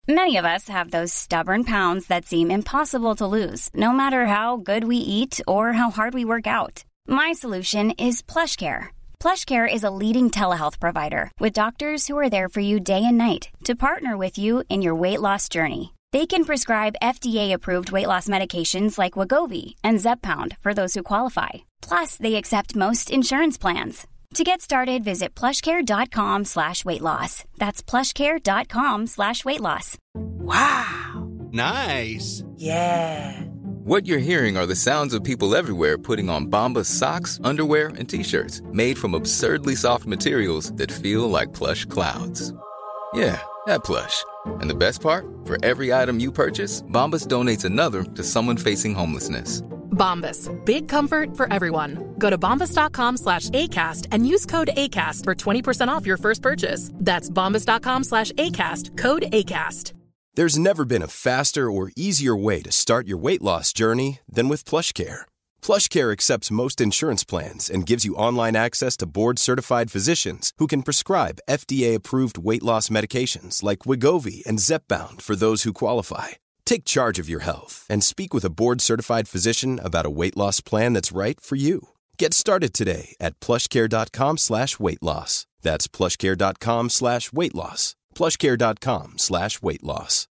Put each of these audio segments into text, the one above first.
Many of us have those stubborn pounds that seem impossible to lose, no matter how good we eat or how hard we work out. My solution is PlushCare. PlushCare is a leading telehealth provider with doctors who are there for you day and night to partner with you in your weight loss journey. They can prescribe FDA-approved weight loss medications like Wegovy and Zepbound for those who qualify. Plus, they accept most insurance plans. To get started, visit plushcare.com/weightloss. That's plushcare.com/weightloss. Wow. Nice. Yeah. What you're hearing are the sounds of people everywhere putting on Bombas socks, underwear, and T-shirts made from absurdly soft materials that feel like plush clouds. Yeah, that plush. And the best part? For every item you purchase, Bombas donates another to someone facing homelessness. Bombas. Big comfort for everyone. Go to bombas.com/ACAST and use code ACAST for 20% off your first purchase. That's bombas.com/ACAST. Code ACAST. There's never been a faster or easier way to start your weight loss journey than with PlushCare. PlushCare accepts most insurance plans and gives you online access to board-certified physicians who can prescribe FDA-approved weight loss medications like Wegovy and Zepbound for those who qualify. Take charge of your health and speak with a board-certified physician about a weight loss plan that's right for you. Get started today at plushcare.com/weightloss. That's plushcare.com/weightloss. plushcare.com/weightloss.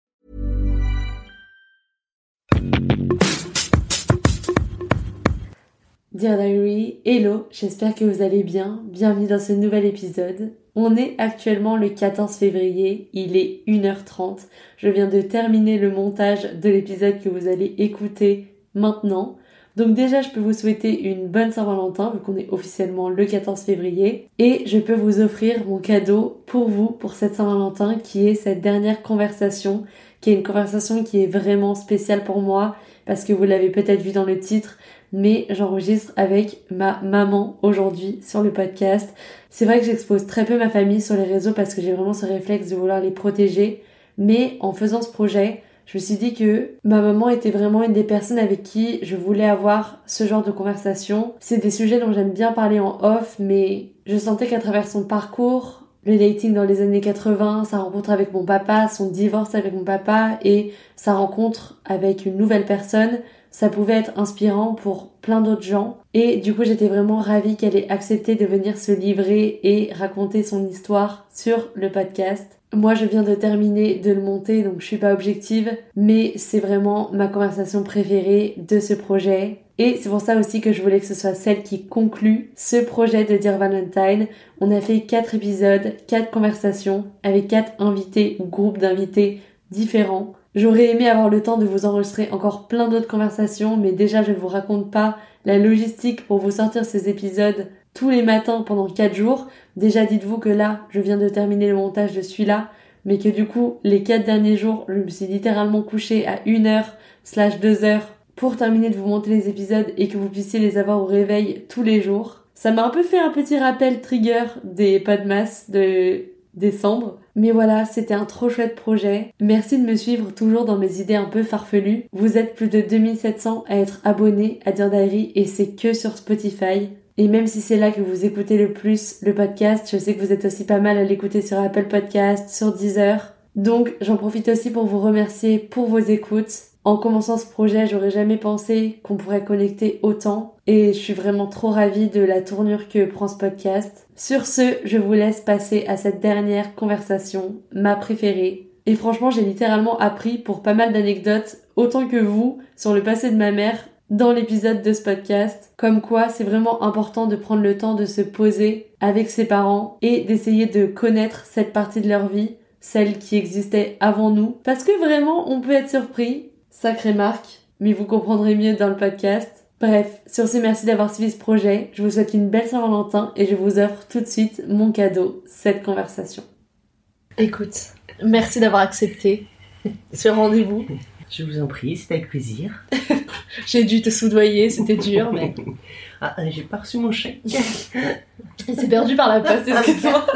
Dear Diary, hello, j'espère que vous allez bien. Bienvenue dans ce nouvel épisode. On est actuellement le 14 février, il est 1h30. Je viens de terminer le montage de l'épisode que vous allez écouter maintenant. Donc déjà, je peux vous souhaiter une bonne Saint-Valentin, vu qu'on est officiellement le 14 février. Et je peux vous offrir mon cadeau pour vous, pour cette Saint-Valentin, qui est cette dernière conversation, qui est une conversation qui est vraiment spéciale pour moi, parce que vous l'avez peut-être vu dans le titre, mais j'enregistre avec ma maman aujourd'hui sur le podcast. C'est vrai que j'expose très peu ma famille sur les réseaux parce que j'ai vraiment ce réflexe de vouloir les protéger, mais en faisant ce projet, je me suis dit que ma maman était vraiment une des personnes avec qui je voulais avoir ce genre de conversation. C'est des sujets dont j'aime bien parler en off, mais je sentais qu'à travers son parcours, le dating dans les années 80, sa rencontre avec mon papa, son divorce avec mon papa et sa rencontre avec une nouvelle personne, ça pouvait être inspirant pour plein d'autres gens. Et du coup, j'étais vraiment ravie qu'elle ait accepté de venir se livrer et raconter son histoire sur le podcast. Moi, je viens de terminer de le monter, donc je suis pas objective, mais c'est vraiment ma conversation préférée de ce projet. Et c'est pour ça aussi que je voulais que ce soit celle qui conclut ce projet de Dear Valentine. On a fait 4 épisodes, 4 conversations, avec 4 invités ou groupes d'invités différents. J'aurais aimé avoir le temps de vous enregistrer encore plein d'autres conversations, mais déjà je ne vous raconte pas la logistique pour vous sortir ces épisodes tous les matins pendant 4 jours. Déjà dites-vous que là, je viens de terminer le montage de celui-là, mais que du coup, les 4 derniers jours, je me suis littéralement couchée à 1h/2h pour terminer de vous monter les épisodes et que vous puissiez les avoir au réveil tous les jours. Ça m'a un peu fait un petit rappel trigger des Podmas de décembre. Mais voilà, c'était un trop chouette projet. Merci de me suivre toujours dans mes idées un peu farfelues. Vous êtes plus de 2700 à être abonnés à Dear Diary et c'est que sur Spotify. Et même si c'est là que vous écoutez le plus le podcast, je sais que vous êtes aussi pas mal à l'écouter sur Apple Podcast, sur Deezer. Donc j'en profite aussi pour vous remercier pour vos écoutes. En commençant ce projet, j'aurais jamais pensé qu'on pourrait connecter autant et je suis vraiment trop ravie de la tournure que prend ce podcast. Sur ce, je vous laisse passer à cette dernière conversation, ma préférée. Et franchement, j'ai littéralement appris pour pas mal d'anecdotes, autant que vous, sur le passé de ma mère dans l'épisode de ce podcast. Comme quoi, c'est vraiment important de prendre le temps de se poser avec ses parents et d'essayer de connaître cette partie de leur vie, celle qui existait avant nous. Parce que vraiment, on peut être surpris. Sacrée marque, mais vous comprendrez mieux dans le podcast. Bref, sur ce, merci d'avoir suivi ce projet. Je vous souhaite une belle Saint-Valentin et je vous offre tout de suite mon cadeau, cette conversation. Écoute, merci d'avoir accepté ce rendez-vous. Je vous en prie, c'est avec plaisir. J'ai dû te soudoyer, c'était dur, mais... Ah, j'ai pas reçu mon chèque. Il s'est perdu par la poste, excuse-moi.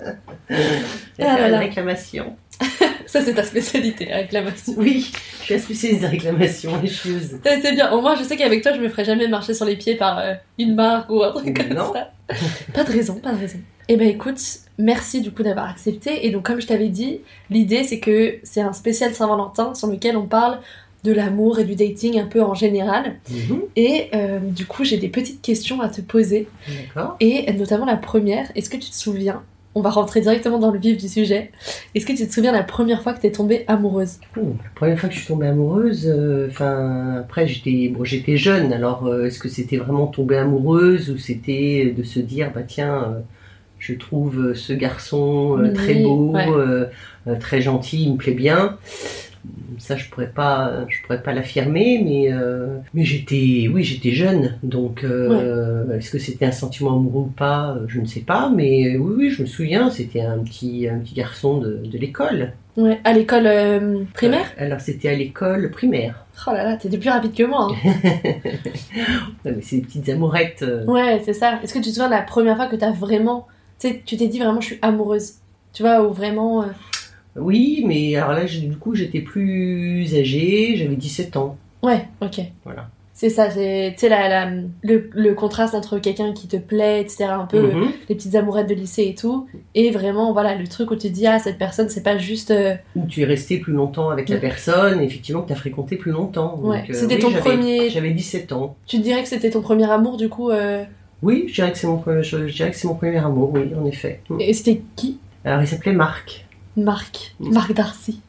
J'ai fait une réclamation. Ça, c'est ta spécialité, la réclamation. Oui, je suis la spécialiste des réclamations, les choses. C'est bien. Au moins, je sais qu'avec toi, je me ferai jamais marcher sur les pieds par une marque ou un truc comme non. ça. Pas de raison. Eh ben écoute, merci du coup d'avoir accepté. Et donc comme je t'avais dit, l'idée c'est que c'est un spécial Saint-Valentin sur lequel on parle de l'amour et du dating un peu en général. Et du coup j'ai des petites questions à te poser. D'accord. Et notamment la première, est-ce que tu te souviens, on va rentrer directement dans le vif du sujet, est-ce que tu te souviens la première fois que t'es tombée amoureuse? La première fois que je suis tombée amoureuse, après j'étais jeune, alors est-ce que c'était vraiment tomber amoureuse ou c'était de se dire tiens, je trouve ce garçon très beau, très gentil, il me plaît bien. Ça je pourrais pas l'affirmer, mais j'étais jeune, donc est-ce que c'était un sentiment amoureux ou pas, je ne sais pas, mais oui je me souviens, c'était un petit garçon de l'école. Ouais, à l'école primaire? Alors c'était à l'école primaire. Oh là là, t'étais plus rapide que moi. Ouais, mais c'est des petites amourettes. Ouais, c'est ça. Est-ce que tu te souviens de la première fois que t'as vraiment, tu t'es dit vraiment je suis amoureuse, tu vois, ou vraiment Oui, mais alors là, du coup, j'étais plus âgée, j'avais 17 ans. Ouais, ok. Voilà. C'est ça, c'est, tu sais, le contraste entre quelqu'un qui te plaît, etc., un peu les petites amourettes de lycée et tout, et vraiment, voilà, le truc où tu te dis, ah, cette personne, c'est pas juste... Où tu es resté plus longtemps avec la personne, et effectivement, que tu as fréquenté plus longtemps. Ouais, donc, c'était ton premier... J'avais 17 ans. Tu te dirais que c'était ton premier amour, du coup Oui, je dirais que c'est mon premier amour, oui, en effet. Et c'était qui? Alors, il s'appelait Marc. Marc Darcy.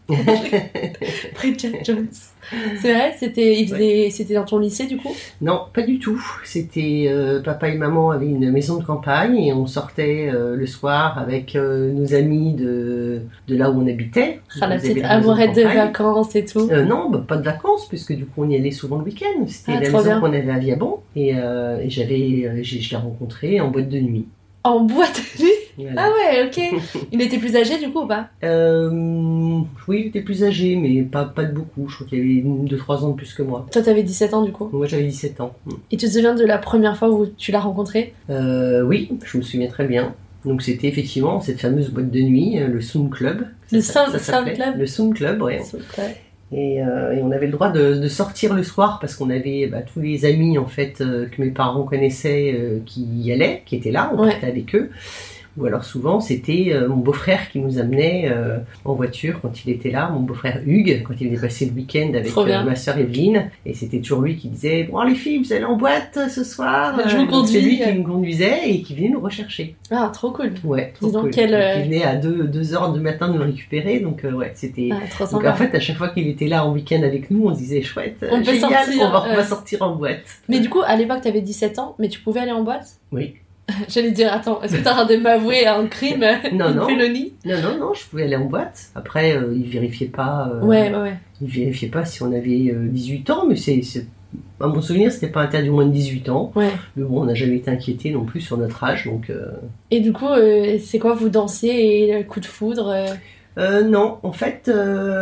Bridget Jones. C'est vrai, c'était dans ton lycée du coup? Non, pas du tout. C'était papa et maman avaient une maison de campagne et on sortait le soir avec nos amis de là où on habitait. Ah, la petite amourette de vacances et tout. Non, pas de vacances puisque du coup on y allait souvent le week-end. C'était la maison qu'on avait à Viabon et je l'ai rencontré en boîte de nuit. En boîte de nuit? Voilà. Ah ouais, ok. Il était plus âgé du coup ou pas? Oui, il était plus âgé, mais pas de beaucoup. Je crois qu'il avait 2-3 ans de plus que moi. Toi, t'avais 17 ans du coup? Moi, j'avais 17 ans. Et tu te souviens de la première fois où tu l'as rencontré? Oui, je me souviens très bien. Donc c'était effectivement cette fameuse boîte de nuit, le Sound Club. Le Sound Club? Le Sound Club, oui. Et on avait le droit de sortir le soir parce qu'on avait tous les amis en fait que mes parents connaissaient qui y allaient, qui étaient là, on partait avec eux. Ou alors souvent c'était mon beau-frère qui nous amenait en voiture quand il était là, mon beau-frère Hugues, quand il venait passer le week-end avec ma sœur Evelyne. Et c'était toujours lui qui disait « Bon les filles, vous allez en boîte ce soir ?» C'est lui qui nous conduisait et qui venait nous rechercher. Ah, trop cool. Ouais, trop cool. Qui venait à 2h du matin nous récupérer, donc ouais, c'était... trop donc en fait, à chaque fois qu'il était là en week-end avec nous, on se disait « Chouette, on peut génial, sortir, on va sortir en boîte. » Mais du coup, à l'époque, t'avais 17 ans, mais tu pouvais aller en boîte? Oui. J'allais dire, attends, est-ce que t'as en train de m'avouer un crime? Non. Félonie? Non, je pouvais aller en boîte. Après, ils vérifiaient pas... Ouais. Ils vérifiaient pas si on avait 18 ans, mais à mon souvenir, c'était pas interdit moins de 18 ans. Ouais. Mais bon, on n'a jamais été inquiétés non plus sur notre âge, donc... Et du coup, c'est quoi, vous dansiez et le coup de foudre Non, en fait,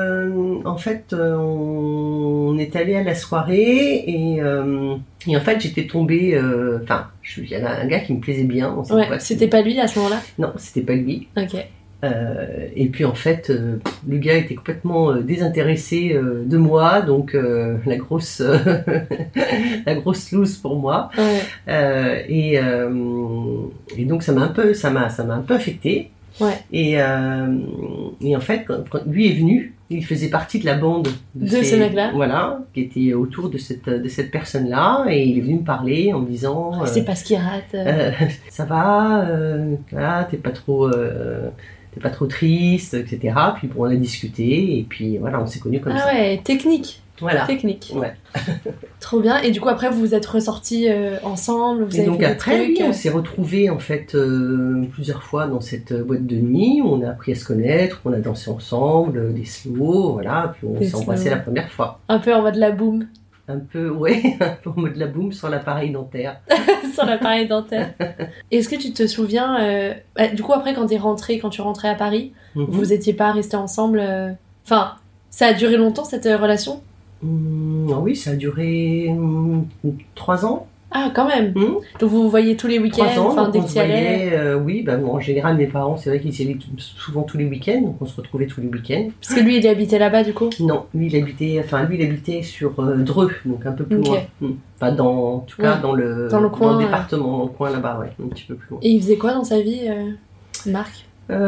on est allé à la soirée et en fait, j'étais tombée... il y avait un gars qui me plaisait bien. C'était pas lui à ce moment-là? Non, c'était pas lui. Ok. Et puis en fait, le gars était complètement désintéressé de moi, donc la grosse loose pour moi. Ouais. Et donc ça m'a un peu affectée. Ouais. Et en fait, quand lui est venu, il faisait partie de la bande de ce mec-là. Voilà, qui était autour de cette personne-là, et il est venu me parler en me disant. C'est pas ce qu'il rate. Ça va, voilà, t'es pas trop triste, etc. Puis bon, on a discuté, et puis voilà, on s'est connus comme ça. Ah ouais, technique. Voilà. Technique. Ouais. Trop bien. Et du coup, après, vous vous êtes ressortis ensemble, vous avez donc fait après, des trucs. on s'est retrouvés en fait plusieurs fois dans cette boîte de nuit. Où on a appris à se connaître, on a dansé ensemble, des slow, voilà. Puis on s'est embrassé la première fois. Un peu en mode la boum. Un peu, ouais, un peu en mode la boum sur l'appareil dentaire. Sur l'appareil dentaire. Est-ce que tu te souviens, du coup, après, quand tu rentrais à Paris, vous étiez pas restés ensemble Enfin, ça a duré longtemps cette relation? Oui, ça a duré 3 ans. Ah, quand même. Donc vous vous voyez tous les week-ends, 3 ans, dès que tu y allais. Oui, en général, mes parents, c'est vrai qu'ils y allaient souvent tous les week-ends, donc on se retrouvait tous les week-ends. Parce que lui, il habitait là-bas, du coup? Non, lui, il habitait sur Dreux, donc un peu plus loin. Pas dans le coin, dans le département, dans le coin là-bas, ouais, un petit peu plus loin. Et il faisait quoi dans sa vie Marc?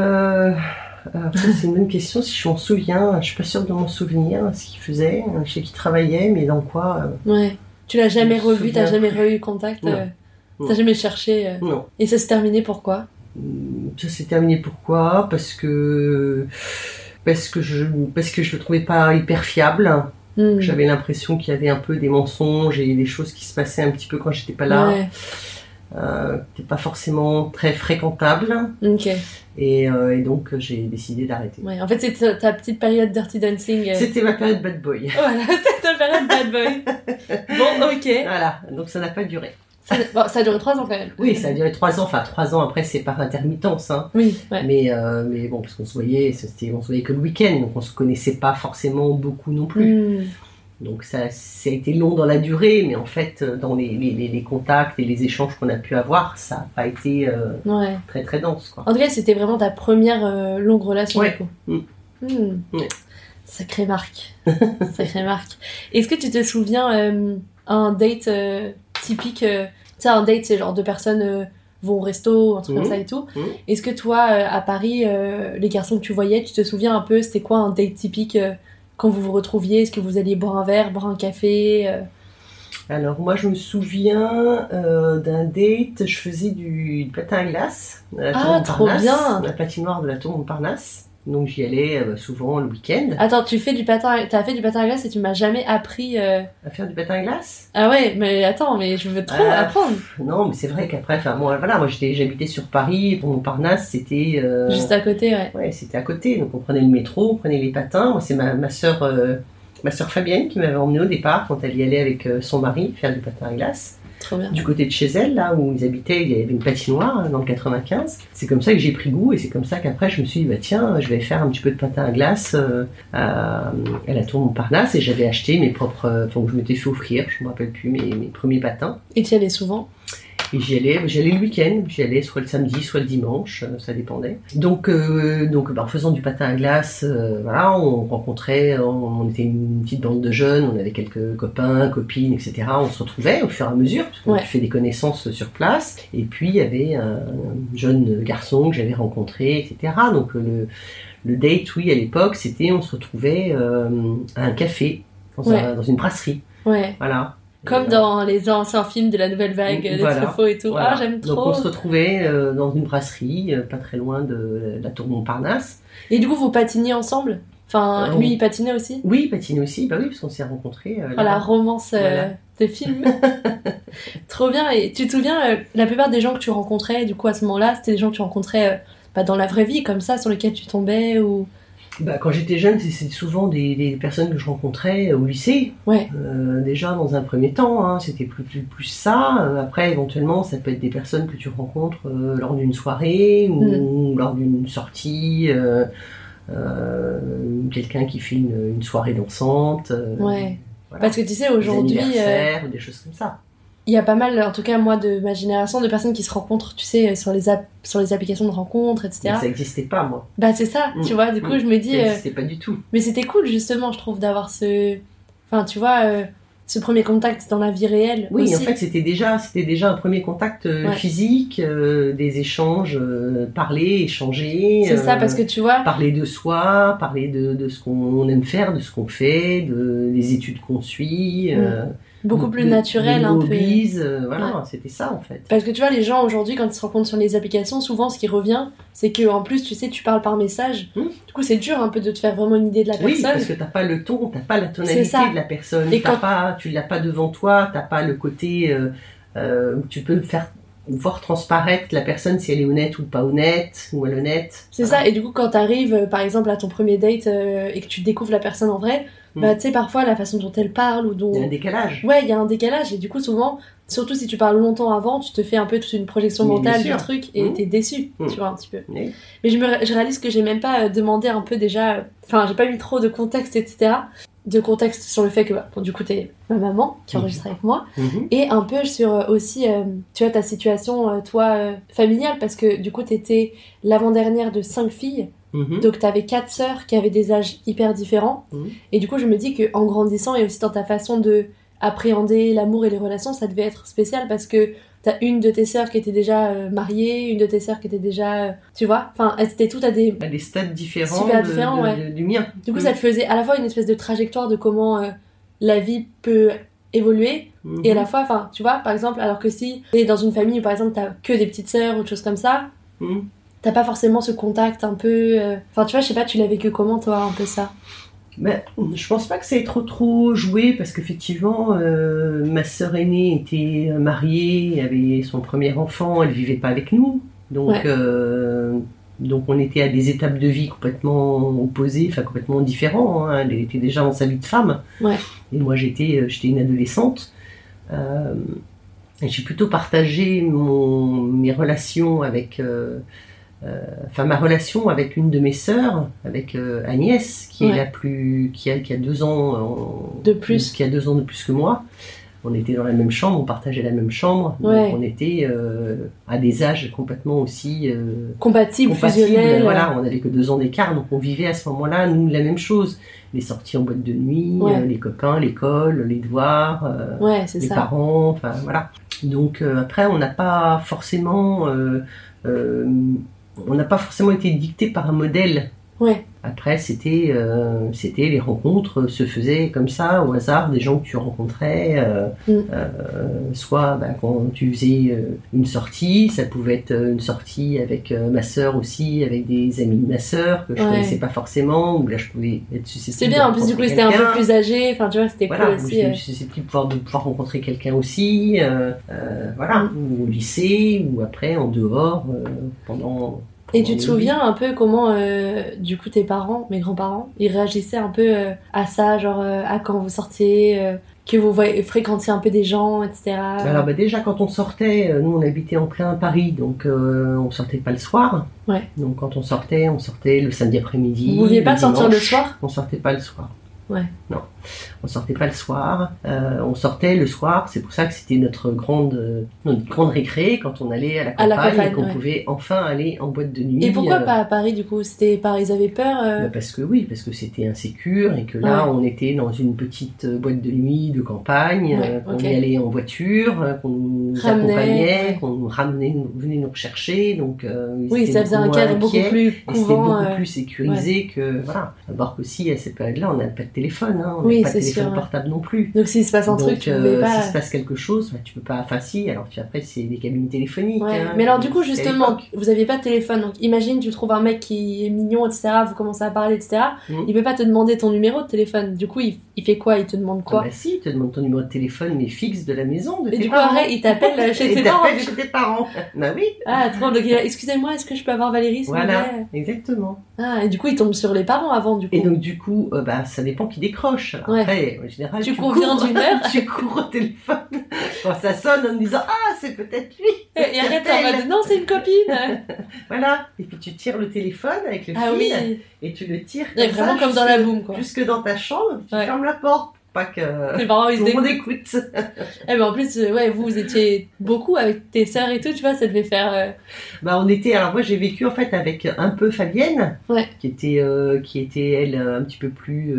C'est une bonne question. Si je m'en souviens, je suis pas sûre de m'en souvenir ce qu'il faisait. Je sais qu'il travaillait, mais dans quoi Ouais. Tu l'as jamais je me revu, t'as souviens jamais eu contact, Non. t'as jamais cherché. Non. Et ça s'est terminé pourquoi? Ça s'est terminé pourquoi? Parce que je le trouvais pas hyper fiable. J'avais l'impression qu'il y avait un peu des mensonges et des choses qui se passaient un petit peu quand j'étais pas là. Ouais. C'était pas forcément très fréquentable. Ok. Et donc j'ai décidé d'arrêter. Ouais. En fait, c'est ta petite période Dirty Dancing. C'était ma période bad boy. Voilà, c'est ta période bad boy. Bon, ok. Voilà, donc ça n'a pas duré. Ça a duré 3 ans quand même. Oui, ça a duré 3 ans. Enfin, 3 ans après, c'est par intermittence. Hein. Oui, ouais. Mais bon, parce qu'on se voyait que le week-end, donc on se connaissait pas forcément beaucoup non plus. Donc ça a été long dans la durée, mais en fait, dans les contacts et les échanges qu'on a pu avoir, ça n'a pas été très très dense, quoi. En tout cas, c'était vraiment ta première longue relation, Ouais. du coup. Ouais. Sacré Marc. Sacré Marc. Est-ce que tu te souviens un date typique tu sais, un date, c'est genre 2 personnes vont au resto, un truc comme ça et tout. Est-ce que toi, à Paris, les garçons que tu voyais, tu te souviens un peu, c'était quoi un date typique quand vous vous retrouviez? Est-ce que vous alliez boire un verre, boire un café Alors moi, je me souviens d'un date, je faisais du patin à glace à la Tour Montparnasse, bien. la patinoire de la Tour Montparnasse. Donc j'y allais souvent le week-end. Attends, t'as fait du patin à glace et tu m'as jamais appris... À faire du patin à glace? Ah ouais, mais attends, mais je veux trop apprendre. Non, mais c'est vrai qu'après, moi j'habitais sur Paris, pour Montparnasse, c'était... Juste à côté, ouais. Ouais, c'était à côté, donc on prenait le métro, on prenait les patins. Moi, c'est ma sœur Fabienne qui m'avait emmenée au départ quand elle y allait avec son mari faire du patin à glace. Trop bien. Du côté de chez elle, là où ils habitaient, il y avait une patinoire dans le 95. C'est comme ça que j'ai pris goût et c'est comme ça qu'après je me suis dit, bah tiens, je vais faire un petit peu de patin à glace à la Tour Montparnasse, et j'avais acheté mes propres, je m'étais fait offrir, je me rappelle plus, mes premiers patins. Et tu y allais souvent? Et j'allais le week-end, j'y allais soit le samedi, soit le dimanche, ça dépendait. Donc en faisant du patin à glace, on rencontrait, on était une petite bande de jeunes, on avait quelques copains, copines, etc. On se retrouvait au fur et à mesure, parce qu'on fait des connaissances sur place. Et puis il y avait un jeune garçon que j'avais rencontré, etc. Donc le date, oui, à l'époque, c'était on se retrouvait à un café, dans une brasserie. Ouais. Voilà. Comme dans les anciens films de la Nouvelle Vague, les Truffaut et tout. Voilà. Ah, j'aime trop. Donc on se retrouvait dans une brasserie, pas très loin de la Tour Montparnasse. Et du coup, vous patiniez ensemble? Enfin, lui, il patinait aussi? Oui, il patinait aussi, parce qu'on s'est rencontrés. La romance de film. Trop bien. Et tu te souviens, la plupart des gens que tu rencontrais, du coup, à ce moment-là, c'était des gens que tu rencontrais dans la vraie vie, comme ça, sur lesquels tu tombais ou... Quand j'étais jeune, c'est souvent des personnes que je rencontrais au lycée. Ouais. Déjà, dans un premier temps, c'était plus ça. Après, éventuellement, ça peut être des personnes que tu rencontres lors d'une soirée ou lors d'une sortie. Quelqu'un qui fait une soirée dansante. Ouais. Voilà. Parce que tu sais, aujourd'hui... Des anniversaires ou des choses comme ça. Il y a pas mal, en tout cas moi de ma génération, de personnes qui se rencontrent, tu sais, sur les applications de rencontres, etc. Mais ça n'existait pas, moi. C'est ça, tu vois, du coup je me dis... Ça n'existait pas du tout. Mais c'était cool justement, je trouve, d'avoir ce... Enfin, tu vois, ce premier contact dans la vie réelle. Oui, aussi. En fait, c'était déjà un premier contact physique, des échanges, parler, échanger. C'est ça, parce que tu vois... Parler de soi, parler de ce qu'on aime faire, de ce qu'on fait, des études qu'on suit... Beaucoup plus naturel, un peu. Hobbies, c'était ça en fait. Parce que tu vois, les gens aujourd'hui, quand ils se rencontrent sur les applications, souvent ce qui revient, c'est que en plus, tu sais, tu parles par message. Du coup, c'est dur un peu de te faire vraiment une idée de la personne. Oui, parce que t'as pas le ton, t'as pas la tonalité de la personne. Et tu l'as pas devant toi, t'as pas le côté où tu peux voir transparaître la personne si elle est honnête ou pas honnête, ou malhonnête. C'est ça, et du coup, quand t'arrives, par exemple, à ton premier date et que tu découvres la personne en vrai, tu sais, parfois, la façon dont elle parle ou dont... Il y a un décalage. Ouais, il y a un décalage, et du coup, souvent, surtout si tu parles longtemps avant, tu te fais un peu toute une projection mentale du truc, et t'es déçu, tu vois, un petit peu. Mais je réalise que j'ai même pas demandé un peu déjà... Enfin, j'ai pas mis trop de contexte, etc. De contexte sur le fait que, du coup, t'es ma maman qui enregistre avec moi, et un peu sur aussi, tu vois, ta situation, toi, familiale, parce que, du coup, t'étais l'avant-dernière de 5 filles, donc t'avais 4 sœurs qui avaient des âges hyper différents, et du coup, je me dis qu'en grandissant, et aussi dans ta façon de appréhender l'amour et les relations, ça devait être spécial, parce que t'as une de tes sœurs qui était déjà mariée, une de tes sœurs qui était déjà... tu vois, enfin, elles étaient toutes à des stades différents, super différents, ouais. du mien. Du coup, ça te faisait à la fois une espèce de trajectoire de comment la vie peut évoluer, et à la fois, enfin, tu vois, par exemple, alors que si t'es dans une famille où, par exemple, t'as que des petites sœurs ou des choses comme ça, t'as pas forcément ce contact un peu... Enfin, tu vois, je sais pas, tu l'as vécu comment, toi, un peu ça? Ben, je pense pas que ça ait trop joué, parce qu'effectivement, ma sœur aînée était mariée, avait son premier enfant, elle vivait pas avec nous, donc donc on était à des étapes de vie complètement opposées, enfin complètement différentes, hein. Elle était déjà dans sa vie de femme, et moi j'étais une adolescente. Et j'ai plutôt partagé mes relations avec... ma relation avec une de mes sœurs, avec Agnès, qui est la plus, qui a 2 ans de plus, qui a 2 ans de plus que moi. On était dans la même chambre, on partageait la même chambre, donc on était à des âges complètement aussi compatibles, fusionnels. Voilà, on n'avait que 2 ans d'écart, donc on vivait à ce moment-là nous la même chose. Les sorties en boîte de nuit, les copains, l'école, les devoirs, les parents, enfin voilà. Donc après, on n'a pas forcément été dicté par un modèle. Après, c'était les rencontres se faisaient comme ça, au hasard, des gens que tu rencontrais, soit quand tu faisais une sortie, ça pouvait être une sortie avec ma sœur aussi, avec des amis de ma sœur que je connaissais pas forcément, où là je pouvais être susceptible. C'est bien, en plus du coup c'était un peu plus âgé, enfin tu vois, c'était cool aussi. J'étais susceptible de pouvoir rencontrer quelqu'un aussi, ou au lycée, ou après en dehors, pendant... Et tu te souviens un peu comment, du coup, tes parents, mes grands-parents, ils réagissaient un peu à ça, genre à quand vous sortiez, que vous fréquentiez un peu des gens, etc. Alors déjà, quand on sortait, nous on habitait en plein Paris, donc on sortait pas le soir. Donc quand on sortait le samedi après-midi. Vous pouviez pas sortir le soir ? On sortait pas le soir. Non, on sortait pas le soir. On sortait le soir. C'est pour ça que c'était notre grande récré quand on allait à la campagne et qu'on pouvait enfin aller en boîte de nuit. Et pourquoi pas à Paris du coup ? C'était Paris, ils avaient peur parce que c'était insécure et que là on était dans une petite boîte de nuit de campagne, qu'on y allait en voiture, qu'on nous accompagnait, qu'on nous ramenait, venait nous rechercher. Donc ça faisait un cadre beaucoup plus couvent, c'était beaucoup plus sécurisé que voilà. Alors qu'aussi à cette période-là, on n'avait pas de téléphone, hein, on n'avait pas de téléphone portable non plus. Donc s'il se passe un truc, tu pouvais pas... s'il se passe quelque chose, tu peux pas... Enfin si, alors après c'est des cabines téléphoniques. Mais alors du coup justement, vous aviez pas de téléphone, donc imagine tu trouves un mec qui est mignon, etc., vous commencez à parler, etc., il peut pas te demander ton numéro de téléphone, du coup il fait quoi ? Il te demande quoi ? Si, il te demande ton numéro de téléphone, mais fixe de la maison, de tes parents. Et du coup après, il t'appelle chez tes parents. Chez tes parents. Bah oui. Ah trop, donc excusez-moi, est-ce que je peux avoir Valérie ? Voilà, exactement. Ah, et du coup il tombe sur les parents avant, du coup. Et donc du coup, ça dépend qui décroche. Après, en général, tu conviens d'une heure. Tu cours au téléphone quand ça sonne en disant c'est peut-être lui. Et arrête en mode non, c'est une copine. Voilà. Et puis tu tires le téléphone avec le fil et tu le tires vraiment comme dans la boum, quoi. Jusque dans ta chambre, tu fermes la porte. Pas que tes parents, tout le monde écoute. Mais en plus, vous étiez beaucoup avec tes sœurs et tout, tu vois, ça devait faire... on était... Alors moi, j'ai vécu en fait avec un peu Fabienne, qui était elle un petit peu plus...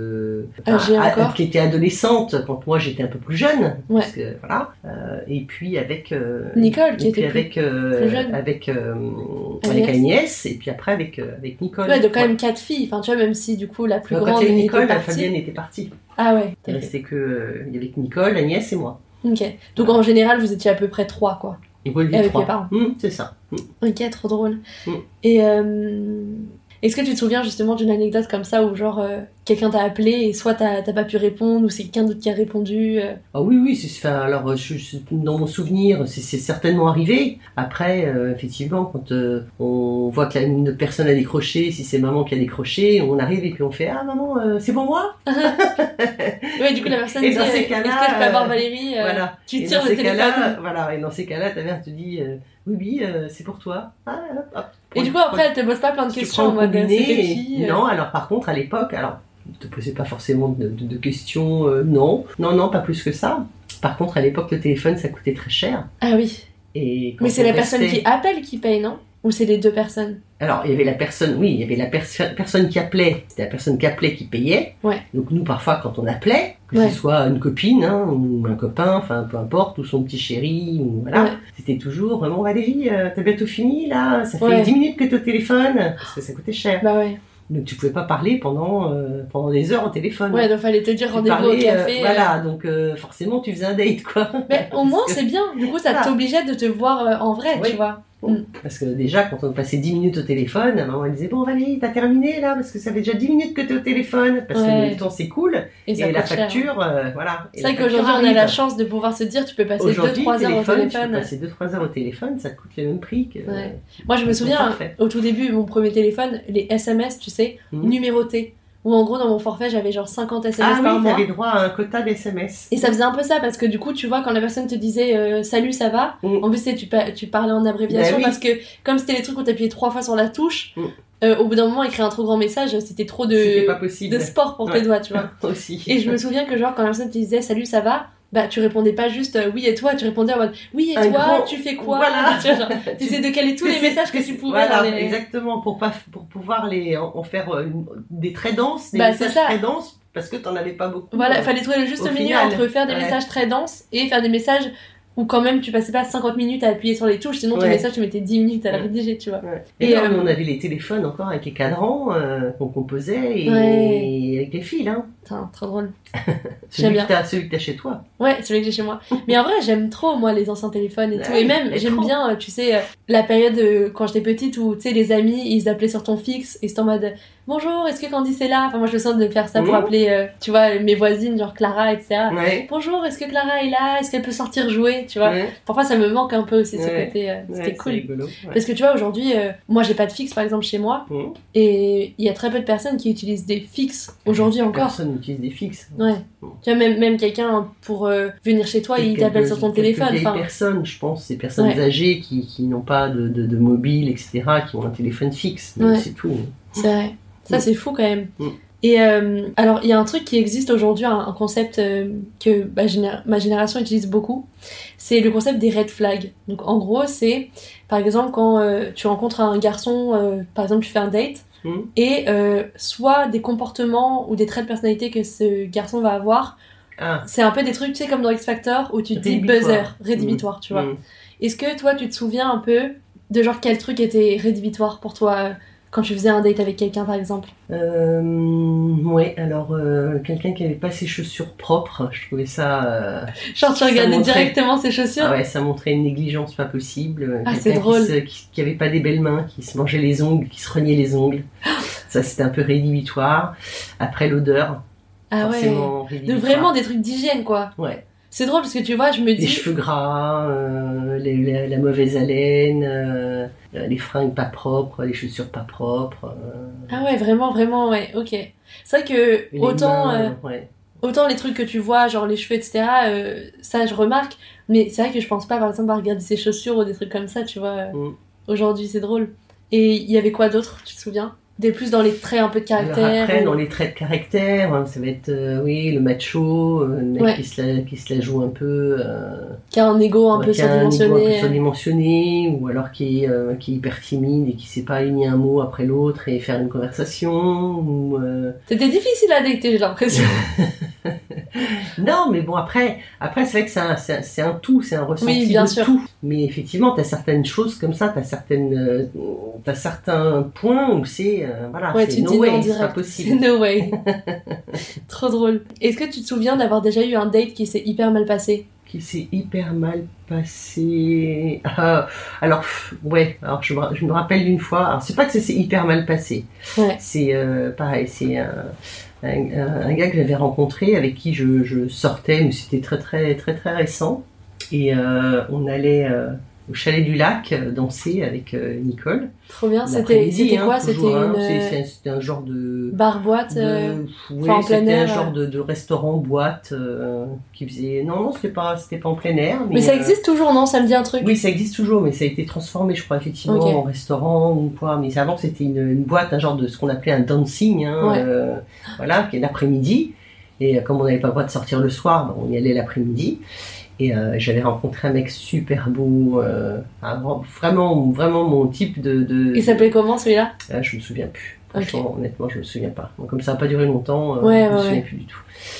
âgée encore. Qui était adolescente quand moi j'étais un peu plus jeune. Parce que, voilà. Et puis avec... Nicole, qui était plus jeune. Avec Agnès, et puis après avec Nicole. Ouais, donc quand même 4 filles, enfin tu vois, même si du coup la plus grande était Nicole, partie. Fabienne était partie. Ah ouais. Il restait que... il y avait que Nicole, Agnès et moi. Ok. Donc en général, vous étiez à peu près 3, quoi. Et avec 3. Les parents. C'est ça. Ok, trop drôle. Et est-ce que tu te souviens justement d'une anecdote comme ça où genre quelqu'un t'a appelé et soit t'as pas pu répondre ou c'est quelqu'un d'autre qui a répondu Ah oui, alors dans mon souvenir, c'est certainement arrivé. Après, effectivement, quand on voit que une personne a décroché, si c'est maman qui a décroché, on arrive et puis on fait maman, c'est pour moi. Ouais, du coup la personne dit est-ce que je peux avoir Valérie Voilà. Tu tires le téléphone. Voilà, et dans ces cas-là, ta mère te dit oui, c'est pour toi. Hop. Et du coup après, elle te pose pas plein de questions en mode c'était qui Non, alors par contre, à l'époque, ne te posais pas forcément de questions, non, pas plus que ça. Par contre, à l'époque, le téléphone, ça coûtait très cher. Ah oui. Et mais c'est la personne qui appelle qui paye, non ? Ou c'est les deux personnes? Alors, il y avait la personne, oui, il y avait la personne qui appelait, c'était la personne qui appelait qui payait. Ouais. Donc nous, parfois, quand on appelait, que Ouais. ce soit une copine, hein, ou un copain, enfin, peu importe, ou son petit chéri, ou voilà, Ouais. c'était toujours, bon Valérie, t'as bientôt fini, là, ça fait Ouais. 10 minutes que t'es au téléphone, parce que ça coûtait cher. Bah ouais. Donc tu pouvais pas parler pendant des heures au téléphone. Ouais, donc fallait te dire Tu rendez-vous au parlais, café. voilà, donc forcément, tu faisais un date, quoi. Mais au moins, Parce que- c'est bien. Du coup, ça Voilà. t'obligeait de te voir en vrai, Oui. tu vois. Parce que déjà, quand on passait 10 minutes au téléphone, maman elle disait, bon Valérie, t'as terminé là, parce que ça fait déjà 10 minutes que t'es au téléphone, parce Ouais. que le temps s'écoule, Et ça et la coûte cher. facture, voilà. Et C'est vrai la facture qu'aujourd'hui, on a arrive. la chance de pouvoir se dire, tu peux passer Aujourd'hui, 2-3 heures au tu peux téléphone. passer 2-3 heures au téléphone, ça te coûte le même prix que... Ouais. Moi, je me Ils souviens, sont parfaits. au tout début, mon premier téléphone, les SMS, tu sais, Mhm. numérotés. Où en gros, dans mon forfait, j'avais genre 50 SMS Ah par oui, mois. t'avais droit à un quota d'SMS. Et ça faisait un peu ça, parce que du coup, tu vois, quand la personne te disait salut, ça va, Mm. en plus, tu parlais en abréviation, Bah oui. parce que comme c'était les trucs où t'appuyais 3 fois sur la touche, Mm. au bout d'un moment, écrire un trop grand message, c'était trop C'était pas de possible. sport pour tes Ouais. doigts, tu vois. Aussi. Et je me souviens que genre, quand la personne te disait salut, ça va, bah tu répondais pas juste oui et toi, tu répondais en mode oui et Un toi, grand- tu fais quoi, Voilà. tu vois, genre, t'essayais de caler tous les messages que tu pouvais Voilà, dans les... exactement, pour pouvoir en faire des très denses, des Bah, messages c'est ça. très denses, parce que t'en avais pas beaucoup. Voilà, fallait trouver le juste Au milieu final, entre faire des ouais. messages très denses et faire des messages où quand même tu passais pas 50 minutes à appuyer sur les touches, sinon ton Ouais. message tu mettais 10 minutes à le Ouais. rédiger, tu vois. Ouais. Et, Et là, on avait les téléphones encore avec les cadrans qu'on composait et Ouais. avec les fils, hein. Putain, trop drôle. J'aime bien. Celui que t'as chez toi. Ouais, celui que j'ai chez moi. Mais en vrai, j'aime trop, moi, les anciens téléphones et tout. Ouais, Et même, mais j'aime trop. bien, tu sais, la période quand j'étais petite où, tu sais, les amis, ils appelaient sur ton fixe et c'était en mode bonjour, est-ce que Candice est là? Enfin, moi, je me sens de faire ça pour Mhm. appeler, tu vois, mes voisines, genre Clara, etc. Ouais. Bonjour, est-ce que Clara est là? Est-ce qu'elle peut sortir jouer? Tu vois. Ouais. Parfois, ça me manque un peu aussi, ce Ouais. côté. C'était Ouais, cool. c'est rigolo. Ouais. Parce que tu vois, aujourd'hui, moi j'ai pas de fixe par exemple chez moi, Mhm. et il y a très peu de personnes qui utilisent des fixes aujourd'hui encore. Personne n'utilise des fixes. Ouais. Tu vois, même quelqu'un pour venir chez toi, il t'appelle sur ton téléphone. Quelques Enfin, vieilles personnes, je pense, ces personnes Ouais. âgées qui n'ont pas de mobile, etc., qui ont un téléphone fixe. Mais Ouais. c'est tout. c'est vrai. Ça, c'est fou quand même. Mm. Et alors, il y a un truc qui existe aujourd'hui, un concept que ma génération utilise beaucoup, c'est le concept des red flags. Donc, en gros, c'est, par exemple, quand tu rencontres un garçon, par exemple, tu fais un date, Mm. et soit des comportements ou des traits de personnalité que ce garçon va avoir, Ah. c'est un peu des trucs, tu sais, comme dans X Factor, où tu te dis Rédhibitoire. buzzer, rédhibitoire, tu vois. Mm. Est-ce que toi, tu te souviens un peu de genre quel truc était rédhibitoire pour toi quand tu faisais un date avec quelqu'un, par exemple? Ouais, alors quelqu'un qui avait pas ses chaussures propres, je trouvais ça. Genre, tu Ça regardais montrait- directement ses chaussures? Ah ouais, ça montrait une négligence pas possible. Ah, Quelqu'un c'est drôle. qui avait pas des belles mains, qui se mangeait les ongles, qui se reniait les ongles. Ça, c'était un peu rédhibitoire. Après, l'odeur, Ah ouais. forcément De rédhibitoire. vraiment des trucs d'hygiène, quoi. Ouais. C'est drôle parce que tu vois, je me Les dis. cheveux gras, la mauvaise haleine, les fringues pas propres, les chaussures pas propres. Ah ouais, vraiment, vraiment, ouais, ok. C'est vrai que les autant, mains, ouais. autant les trucs que tu vois, genre les cheveux, etc., ça je remarque, mais c'est vrai que je pense pas, par exemple, à regarder ses chaussures ou des trucs comme ça, tu vois. Mm. Aujourd'hui, c'est drôle. Et il y avait quoi d'autre, tu te souviens? Des plus dans les traits un peu de Alors caractère. après, ou- dans les traits de caractère, ça va être oui, le macho, le mec Ouais. qui se la joue un peu, Qui a un ego un peu qui a un ego un peu surdimensionné. surdimensionné, ou alors qui est hyper timide et qui sait pas aligner un mot après l'autre et faire une conversation. Ou, C'était difficile à dater, j'ai l'impression. Non, mais bon, après c'est vrai que c'est un tout, c'est un ressenti Oui, bien de sûr. tout. Mais effectivement, t'as certaines choses comme ça, t'as certains points où c'est, voilà, Ouais, c'est tu no dis way, non c'est pas direct. possible. No way. Trop drôle. Est-ce que tu te souviens d'avoir déjà eu un date qui s'est hyper mal passé? Qui s'est hyper mal passé. Ah, alors, ouais, alors je me rappelle d'une fois, alors c'est pas que ça s'est hyper mal passé, Ouais. c'est pareil, c'est un gars que j'avais rencontré, avec qui je sortais, mais c'était très très très très récent, et on allait au chalet du lac danser avec Nicole. Trop bien. L'après-midi, C'était quoi? toujours, C'était une c'était un genre de bar-boîte oui, en plein c'était un air, genre de restaurant boîte qui faisait non c'était pas en plein air, Mais ça existe toujours, non? Ça me dit un truc. oui, ça existe toujours, mais ça a été transformé, je crois, effectivement, Ok. en restaurant ou quoi. Mais avant, c'était une boîte, un genre de ce qu'on appelait un dancing, hein, Ouais. voilà, qui est l'après-midi. Et comme on n'avait pas le droit de sortir le soir, ben, on y allait l'après-midi. Et j'avais rencontré un mec super beau, vraiment, vraiment mon type de... Il s'appelait comment celui-là ? Je me souviens plus. Franchement, Okay. honnêtement, je me souviens pas. Donc, comme ça n'a pas duré longtemps, Ouais, je me ouais, souviens ouais. plus du tout.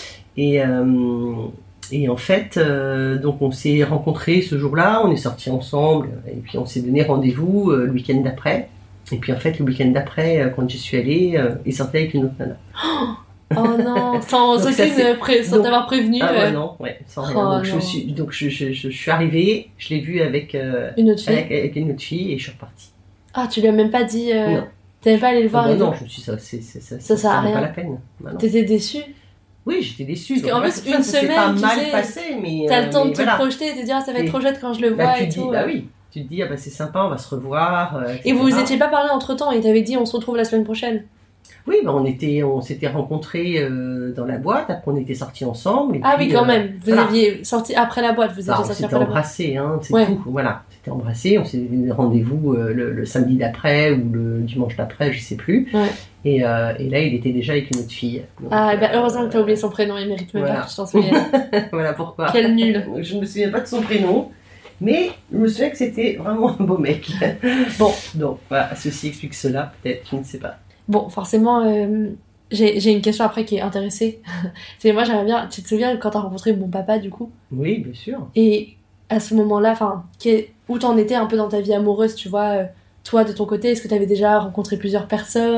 Et en fait, donc on s'est rencontrés ce jour-là, on est sortis ensemble, et puis on s'est donné rendez-vous le week-end d'après. Et puis en fait, le week-end d'après, quand j'y suis allée, il sortait avec une autre nana. Oh non, sans Donc ça, sans donc- t'avoir prévenu. Ah ouais, non, ouais, sans rien. Oh, Donc je suis arrivée, je l'ai vu avec Une autre fille. avec une autre fille et je suis repartie. Ah, tu lui as même pas dit. Non. T'avais pas allé le voir Bah et non, tout. je me suis dit, ça sert à vaut rien. pas la peine. Bah non. T'étais déçue. Oui, j'étais déçue. Parce qu'en Donc, plus, ça une s'est pas semaine, tu mal sais, passé, mais T'as le temps de mais te voilà. projeter et de te dire, ah, ça va être Et- trop chouette quand je le Bah, vois tu et te dis, tout. bah oui, tu te dis, ah bah c'est sympa, on va se revoir. Et vous etc. vous étiez pas parlé entre temps, il t'avait dit, on se retrouve la semaine prochaine. Oui, bah on s'était rencontrés dans la boîte, après on était sortis ensemble. Et Ah puis, oui, quand même. Vous voilà. aviez sorti après la boîte, vous étiez Bah, on sorti s'était après la boîte. embrassés, hein, c'est Ouais. tout. Voilà, on s'était embrassés, on s'est donné rendez-vous le samedi d'après ou le dimanche d'après, je sais plus. Ouais. Et là, il était déjà avec une autre fille. Donc, Ah, bah heureusement que t'as oublié son prénom, il mérite même voilà. pas que je t'en souvienne. voilà pourquoi. Quel nul. Je ne me souviens pas de son prénom, mais je me souviens que c'était vraiment un beau mec. Bon, donc voilà, ceci explique cela, peut-être, je ne sais pas. Bon, forcément, j'ai une question après qui est intéressée. C'est moi, j'aimerais bien. Tu te souviens quand t'as rencontré mon papa, du coup ? Oui, bien sûr. Et à ce moment-là, enfin, où t'en étais un peu dans ta vie amoureuse, tu vois, toi de ton côté, est-ce que t'avais déjà rencontré plusieurs personnes ?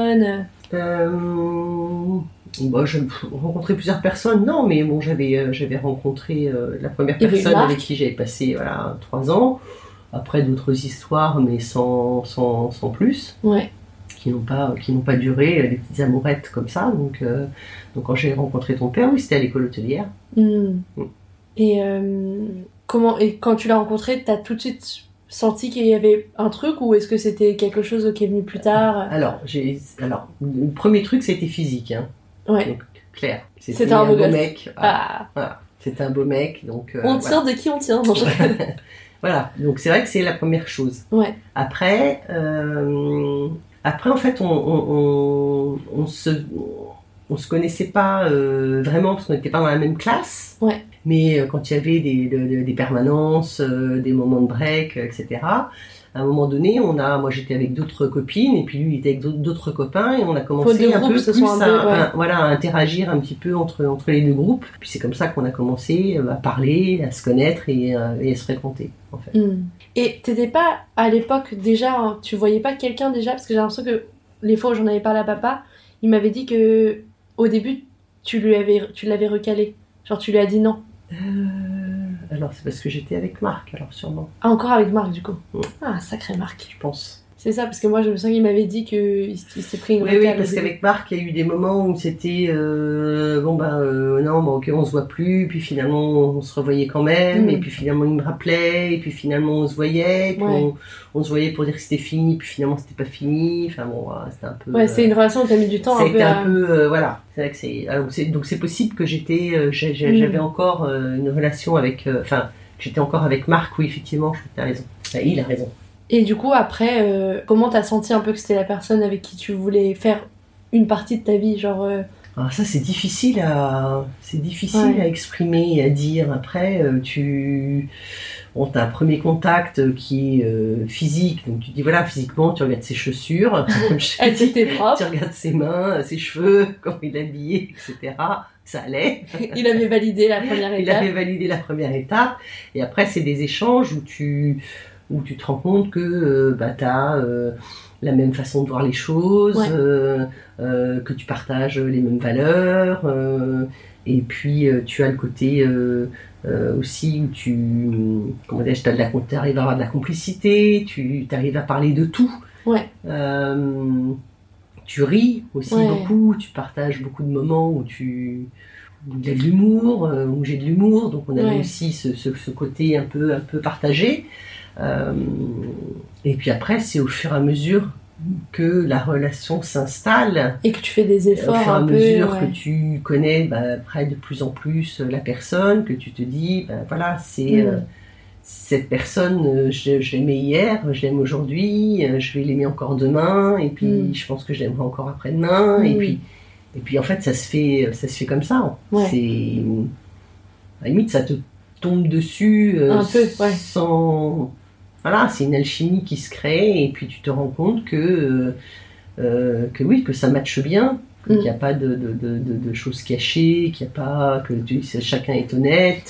Bon, je rencontré plusieurs personnes, non, mais bon, j'avais rencontré la première Il y avait personne Marc. avec qui j'avais passé 3 ans. Après d'autres histoires, mais sans plus, Ouais. qui n'ont pas duré, des petites amourettes comme ça. Donc quand j'ai rencontré ton père, oui, c'était à l'école hôtelière. Hmm. Et quand tu l'as rencontré, t'as tout de suite senti qu'il y avait un truc ou est-ce que c'était quelque chose qui est venu plus tard ? Alors, le premier truc, c'était physique, hein. Ouais. Donc, clair. C'était un beau gosse. mec. Ah. Voilà. C'était un beau mec, donc. On voilà. tient de qui on tient. Non, je- Voilà, donc c'est vrai que c'est la première chose. Ouais. Après, en fait, on se connaissait pas vraiment parce qu'on n'était pas dans la même classe. Ouais. Mais quand il y avait des permanences, des moments de break, etc., à un moment donné, moi j'étais avec d'autres copines et puis lui il était avec d'autres copains et on a commencé deux un groupes peu se plus sont un peu, ouais. à interagir un petit peu entre les deux groupes. Puis c'est comme ça qu'on a commencé à parler, à se connaître et à se fréquenter en fait. Hmm. Et t'étais pas à l'époque déjà, hein, tu voyais pas quelqu'un déjà, parce que j'ai l'impression que les fois où j'en avais parlé à papa, il m'avait dit que au début tu l'avais recalé, genre tu lui as dit non. Alors c'est parce que j'étais avec Marc, alors sûrement, Ah, encore avec Marc du coup. Ouais. Ah, sacré Marc. je pense. C'est ça, parce que moi je me souviens qu'il m'avait dit qu'il s'est pris une Oui, recale au parce début. qu'avec Marc, il y a eu des moments où c'était non, ok, on se voit plus, puis finalement on se revoyait quand même, et puis finalement il me rappelait, et puis finalement on se voyait, puis Ouais. on se voyait pour dire que c'était fini, puis finalement c'était pas fini, enfin bon, voilà, c'était un peu. Ouais, c'est une relation où t'as mis du temps ça a un peu été à... un peu, voilà, c'est vrai que donc c'est possible que j'avais encore une relation avec, j'étais encore avec Marc, oui, effectivement, je crois que t'as raison. Enfin, il a raison. Et du coup, après, comment t'as senti un peu que c'était la personne avec qui tu voulais faire une partie de ta vie, genre... Alors ça c'est difficile à Ouais. exprimer et à dire. Après t'as un premier contact qui est physique, donc tu dis voilà, physiquement tu regardes ses chaussures, comme je t'ai Elle dit, était tu propre, regardes ses mains, ses cheveux, comment il est habillé, etc. Ça allait. il avait validé la première Il étape. avait validé la première étape et après c'est des échanges où tu te rends compte que t'as la même façon de voir les choses, Ouais. que tu partages les mêmes valeurs, et puis tu as le côté aussi où tu arrives à avoir de la complicité, tu arrives à parler de tout. Ouais. Tu ris aussi Ouais. beaucoup, tu partages beaucoup de moments où il y a de l'humour, où j'ai de l'humour, donc on avait Ouais. aussi ce côté un peu partagé. Et puis après, c'est au fur et à mesure que la relation s'installe, Et que tu fais des au efforts fur et à un peu... mesure ouais. que tu connais après de plus en plus la personne, que tu te dis, voilà, c'est cette personne, je l'aimais hier, je l'aime aujourd'hui, je vais l'aimer encore demain, et puis je pense que je l'aimerai encore après-demain, et puis en fait ça se fait comme ça. Ouais. C'est à la limite ça te tombe dessus un peu, ouais. sans... Voilà, c'est une alchimie qui se crée et puis tu te rends compte que oui, que ça matche bien, qu'il n'y a pas de choses cachées, qu'il y a pas, chacun est honnête,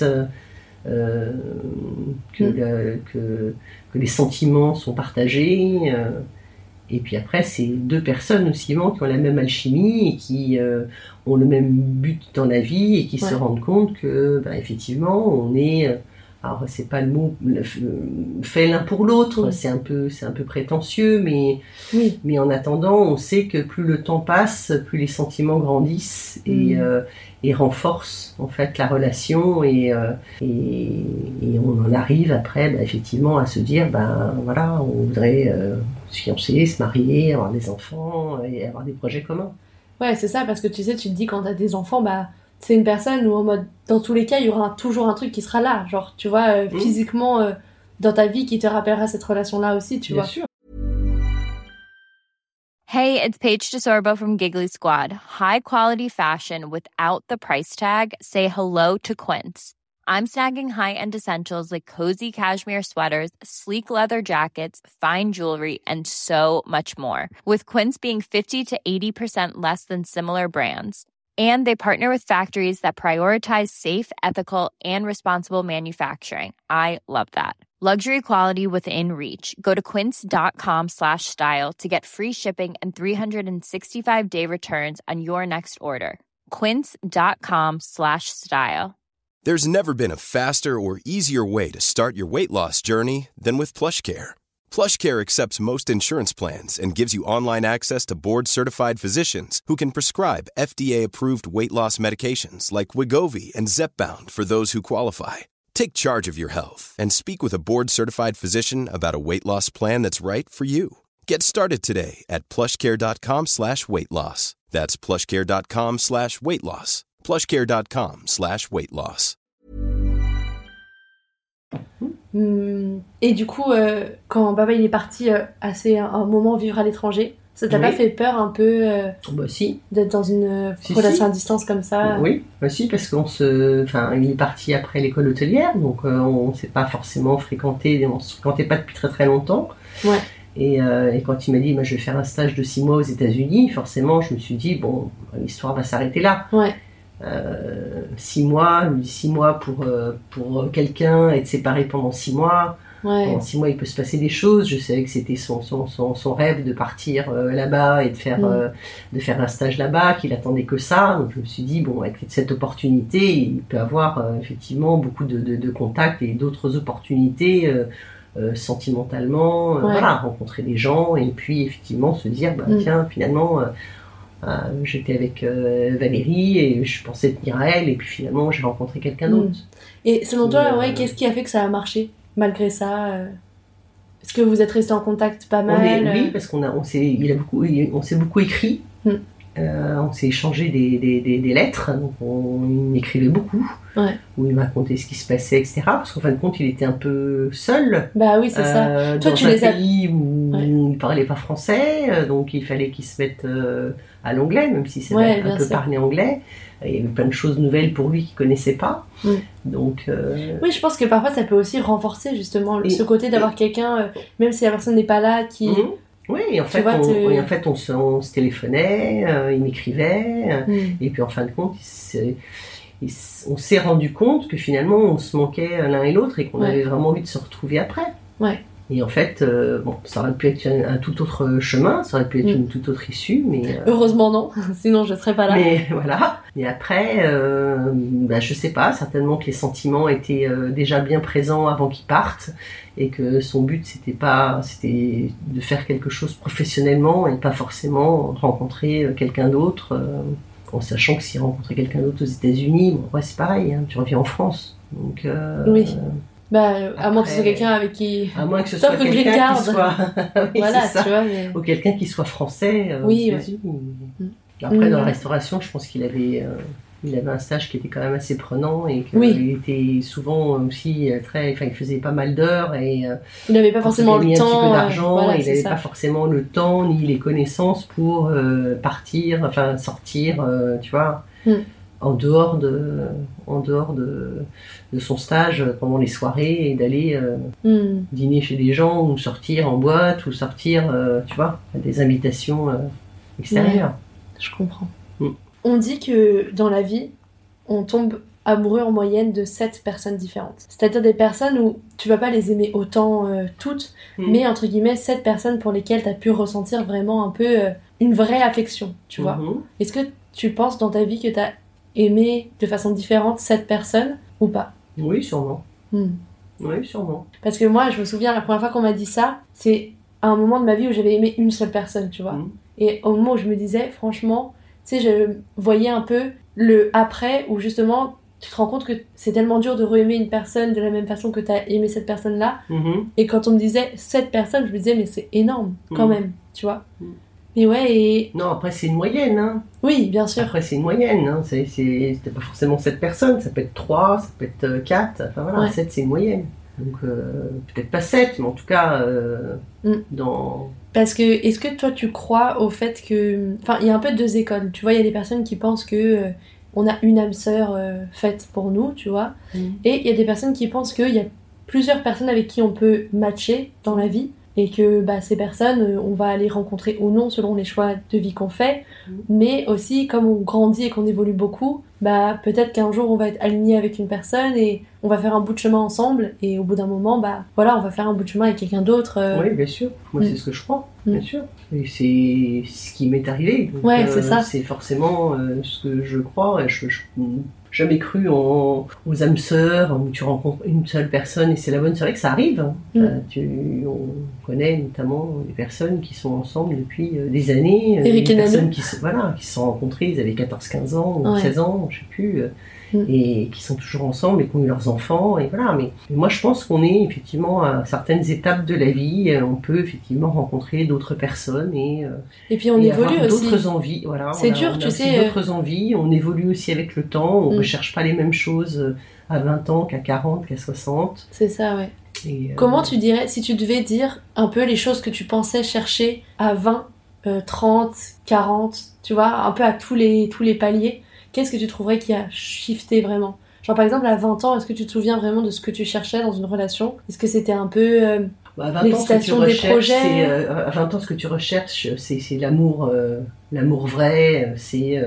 que les sentiments sont partagés. Et puis après, c'est deux personnes aussi qui ont la même alchimie et qui ont le même but dans la vie et qui se rendent compte que, effectivement, on est... alors, c'est pas le mot fait l'un pour l'autre, c'est un peu prétentieux, mais en attendant, on sait que plus le temps passe, plus les sentiments grandissent et renforcent en fait la relation et on en arrive après effectivement à se dire voilà, on voudrait se fiancer, se marier, avoir des enfants et avoir des projets communs. Ouais, c'est ça, parce que tu sais, tu te dis quand t'as des enfants, c'est une personne où en mode, dans tous les cas, il y aura toujours un truc qui sera là, genre, tu vois, physiquement dans ta vie qui te rappellera cette relation-là aussi, tu vois. Bien sûr. Hey, it's Paige DeSorbo from Giggly Squad. High quality fashion without the price tag. Say hello to Quince. I'm snagging high-end essentials like cozy cashmere sweaters, sleek leather jackets, fine jewelry, and so much more. With Quince being 50 to 80% less than similar brands. And they partner with factories that prioritize safe, ethical, and responsible manufacturing. I love that. Luxury quality within reach. Go to quince.com/style to get free shipping and 365-day returns on your next order. Quince.com/style. There's never been a faster or easier way to start your weight loss journey than with PlushCare. PlushCare accepts most insurance plans and gives you online access to board-certified physicians who can prescribe FDA-approved weight loss medications like Wegovy and Zepbound for those who qualify. Take charge of your health and speak with a board-certified physician about a weight loss plan that's right for you. Get started today at plushcare.com/weightloss. That's plushcare.com/weightloss. plushcare.com/weightloss. Et du coup, quand Baba il est parti un moment vivre à l'étranger, ça t'a pas fait peur un peu Si. d'être dans une relation à distance comme ça? Oui, si, parce il est parti après l'école hôtelière, donc on s'est pas forcément fréquenté, on se fréquentait pas depuis très très longtemps. Ouais. Et quand il m'a dit je vais faire un stage de 6 mois aux États-Unis, forcément je me suis dit l'histoire va s'arrêter là. Ouais. 6 mois pour quelqu'un, être séparé pendant 6 mois. Ouais. Pendant 6 mois, il peut se passer des choses. Je savais que c'était son rêve de partir là-bas et de faire un stage là-bas, qu'il attendait que ça. Donc je me suis dit, avec cette opportunité, il peut avoir effectivement beaucoup de contacts et d'autres opportunités sentimentalement. Rencontrer des gens et puis effectivement se dire, tiens, finalement... j'étais avec Valérie et je pensais tenir à elle et puis finalement j'ai rencontré quelqu'un d'autre. Et selon toi, qu'est-ce qui a fait que ça a marché malgré ça? Est-ce que vous êtes restés en contact pas mal? Oui, parce on s'est beaucoup écrit. On s'est échangé des lettres, donc il m'écrivait beaucoup, où il m'a raconté ce qui se passait, etc. Parce qu'en fin de compte, il était un peu seul. Bah oui, c'est ça. Toi, dans un pays où il ne parlait pas français, donc il fallait qu'il se mette à l'anglais, même si c'est un peu parler anglais. Il y avait plein de choses nouvelles pour lui qu'il ne connaissait pas. Donc, oui, je pense que parfois ça peut aussi renforcer justement ce côté d'avoir quelqu'un, même si la personne n'est pas là, qui... Oui, et en fait, on se téléphonait, il m'écrivait, et puis en fin de compte, on s'est rendu compte que finalement, on se manquait l'un et l'autre et qu'on avait vraiment envie de se retrouver après. Ouais. Et en fait, ça aurait pu être un tout autre chemin, ça aurait pu être une toute autre issue, mais... Heureusement non, sinon je serais pas là. Mais voilà. Et après, je sais pas, certainement que les sentiments étaient déjà bien présents avant qu'ils partent, et que son but c'était de faire quelque chose professionnellement et pas forcément rencontrer quelqu'un d'autre, en sachant que s'il rencontrait quelqu'un d'autre aux États-Unis, c'est pareil, hein, tu reviens en France. Donc... oui. À moins que ce soit quelqu'un avec qui... À moins que ce soit quelqu'un qui soit... oui, voilà, c'est ça. Tu vois, mais... Ou quelqu'un qui soit français. Oui, Après, dans la restauration, je pense qu'il avait un stage qui était quand même assez prenant et qu'il était souvent aussi il faisait pas mal d'heures et... il n'avait pas forcément le temps. Un petit peu d'argent, il n'avait pas forcément le temps ni les connaissances pour sortir, tu vois... en dehors de son stage pendant les soirées et d'aller dîner chez des gens ou sortir en boîte ou sortir, tu vois, à des invitations extérieures. Ouais, je comprends. On dit que dans la vie, on tombe amoureux en moyenne de 7 personnes différentes. C'est-à-dire des personnes où tu vas pas les aimer autant toutes, mais entre guillemets 7 personnes pour lesquelles tu as pu ressentir vraiment un peu une vraie affection, tu vois. Est-ce que tu penses dans ta vie que tu as aimé de façon différente 7 personnes ou pas? Oui, sûrement. Oui, sûrement. Parce que moi, je me souviens, la première fois qu'on m'a dit ça, c'est à un moment de ma vie où j'avais aimé une seule personne, tu vois. Et au moment où je me disais, franchement, tu sais, je voyais un peu le après où justement tu te rends compte que c'est tellement dur de re-aimer une personne de la même façon que t'as aimé cette personne-là. Et quand on me disait 7 personnes, je me disais, mais c'est énorme, quand même, tu vois. Mais ouais, et... Non, après, c'est une moyenne, hein. Oui, bien sûr. Après, c'est une moyenne, hein. C'est pas forcément 7 personnes, ça peut être 3, ça peut être 4, enfin voilà, 7, c'est une moyenne. Donc, peut-être pas 7, mais en tout cas, dans... Parce que, est-ce que toi, tu crois au fait que... Enfin, il y a un peu 2 écoles, tu vois, il y a des personnes qui pensent que... on a une âme sœur faite pour nous, tu vois. Et il y a des personnes qui pensent qu'il y a plusieurs personnes avec qui on peut matcher dans la vie et que ces personnes, on va les rencontrer ou non selon les choix de vie qu'on fait. Mais aussi, comme on grandit et qu'on évolue beaucoup, peut-être qu'un jour on va être aligné avec une personne et on va faire un bout de chemin ensemble et au bout d'un moment, voilà, on va faire un bout de chemin avec quelqu'un d'autre. Oui, bien sûr. Moi, c'est ce que je crois, bien sûr. Et c'est ce qui m'est arrivé. Donc, c'est ça. C'est forcément ce que je crois. Et je jamais cru aux âmes sœurs où tu rencontres une seule personne et c'est la bonne. C'est vrai que ça arrive. Hein. On connaît notamment des personnes qui sont ensemble depuis des années. Eric et des personnes Nano. qui se sont rencontrées, ils avaient 14-15 ans ou 16 ans, je sais plus. Et qui sont toujours ensemble et qui ont eu leurs enfants et voilà, mais moi je pense qu'on est effectivement à certaines étapes de la vie, on peut effectivement rencontrer d'autres personnes et puis on évolue avoir aussi d'autres envies, voilà, c'est dur, on a tu aussi sais, d'autres envies, on évolue aussi avec le temps, on recherche pas les mêmes choses à 20 ans qu'à 40, qu'à 60. C'est ça, ouais. Et, comment tu dirais, si tu devais dire un peu les choses que tu pensais chercher à 20, 30, 40, tu vois, un peu à tous les paliers, qu'est-ce que tu trouverais qui a shifté vraiment? Genre par exemple à 20 ans, est-ce que tu te souviens vraiment de ce que tu cherchais dans une relation? Est-ce que c'était un peu l'excitation des projets? À 20 ans, ce que tu recherches, c'est l'amour, l'amour vrai, c'est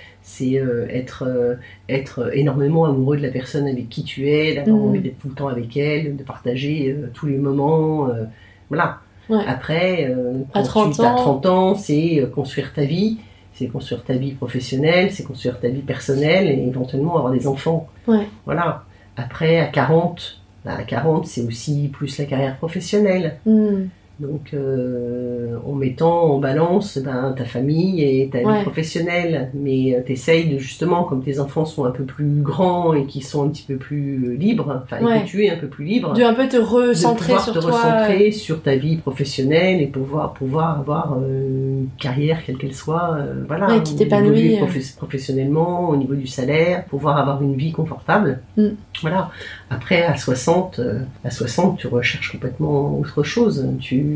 être énormément amoureux de la personne avec qui tu es, d'avoir envie d'être tout le temps avec elle, de partager tous les moments, voilà. Ouais. Après, à quand 30 ans, c'est construire ta vie. C'est construire ta vie professionnelle, c'est construire ta vie personnelle et éventuellement avoir des enfants. Ouais. Voilà. Après, à 40, c'est aussi plus la carrière professionnelle. Donc, en mettant en balance ta famille et ta vie professionnelle. Mais t'essayes de, justement, comme tes enfants sont un peu plus grands et qui sont un petit peu plus libres, et que tu es un peu plus libre, de un peu te recentrer sur toi. Recentrer sur ta vie professionnelle et pouvoir avoir une carrière, quelle qu'elle soit, voilà. Qui t'épanouit. Professionnellement, au niveau du salaire, pouvoir avoir une vie confortable. Voilà. Après, à 60, tu recherches complètement autre chose.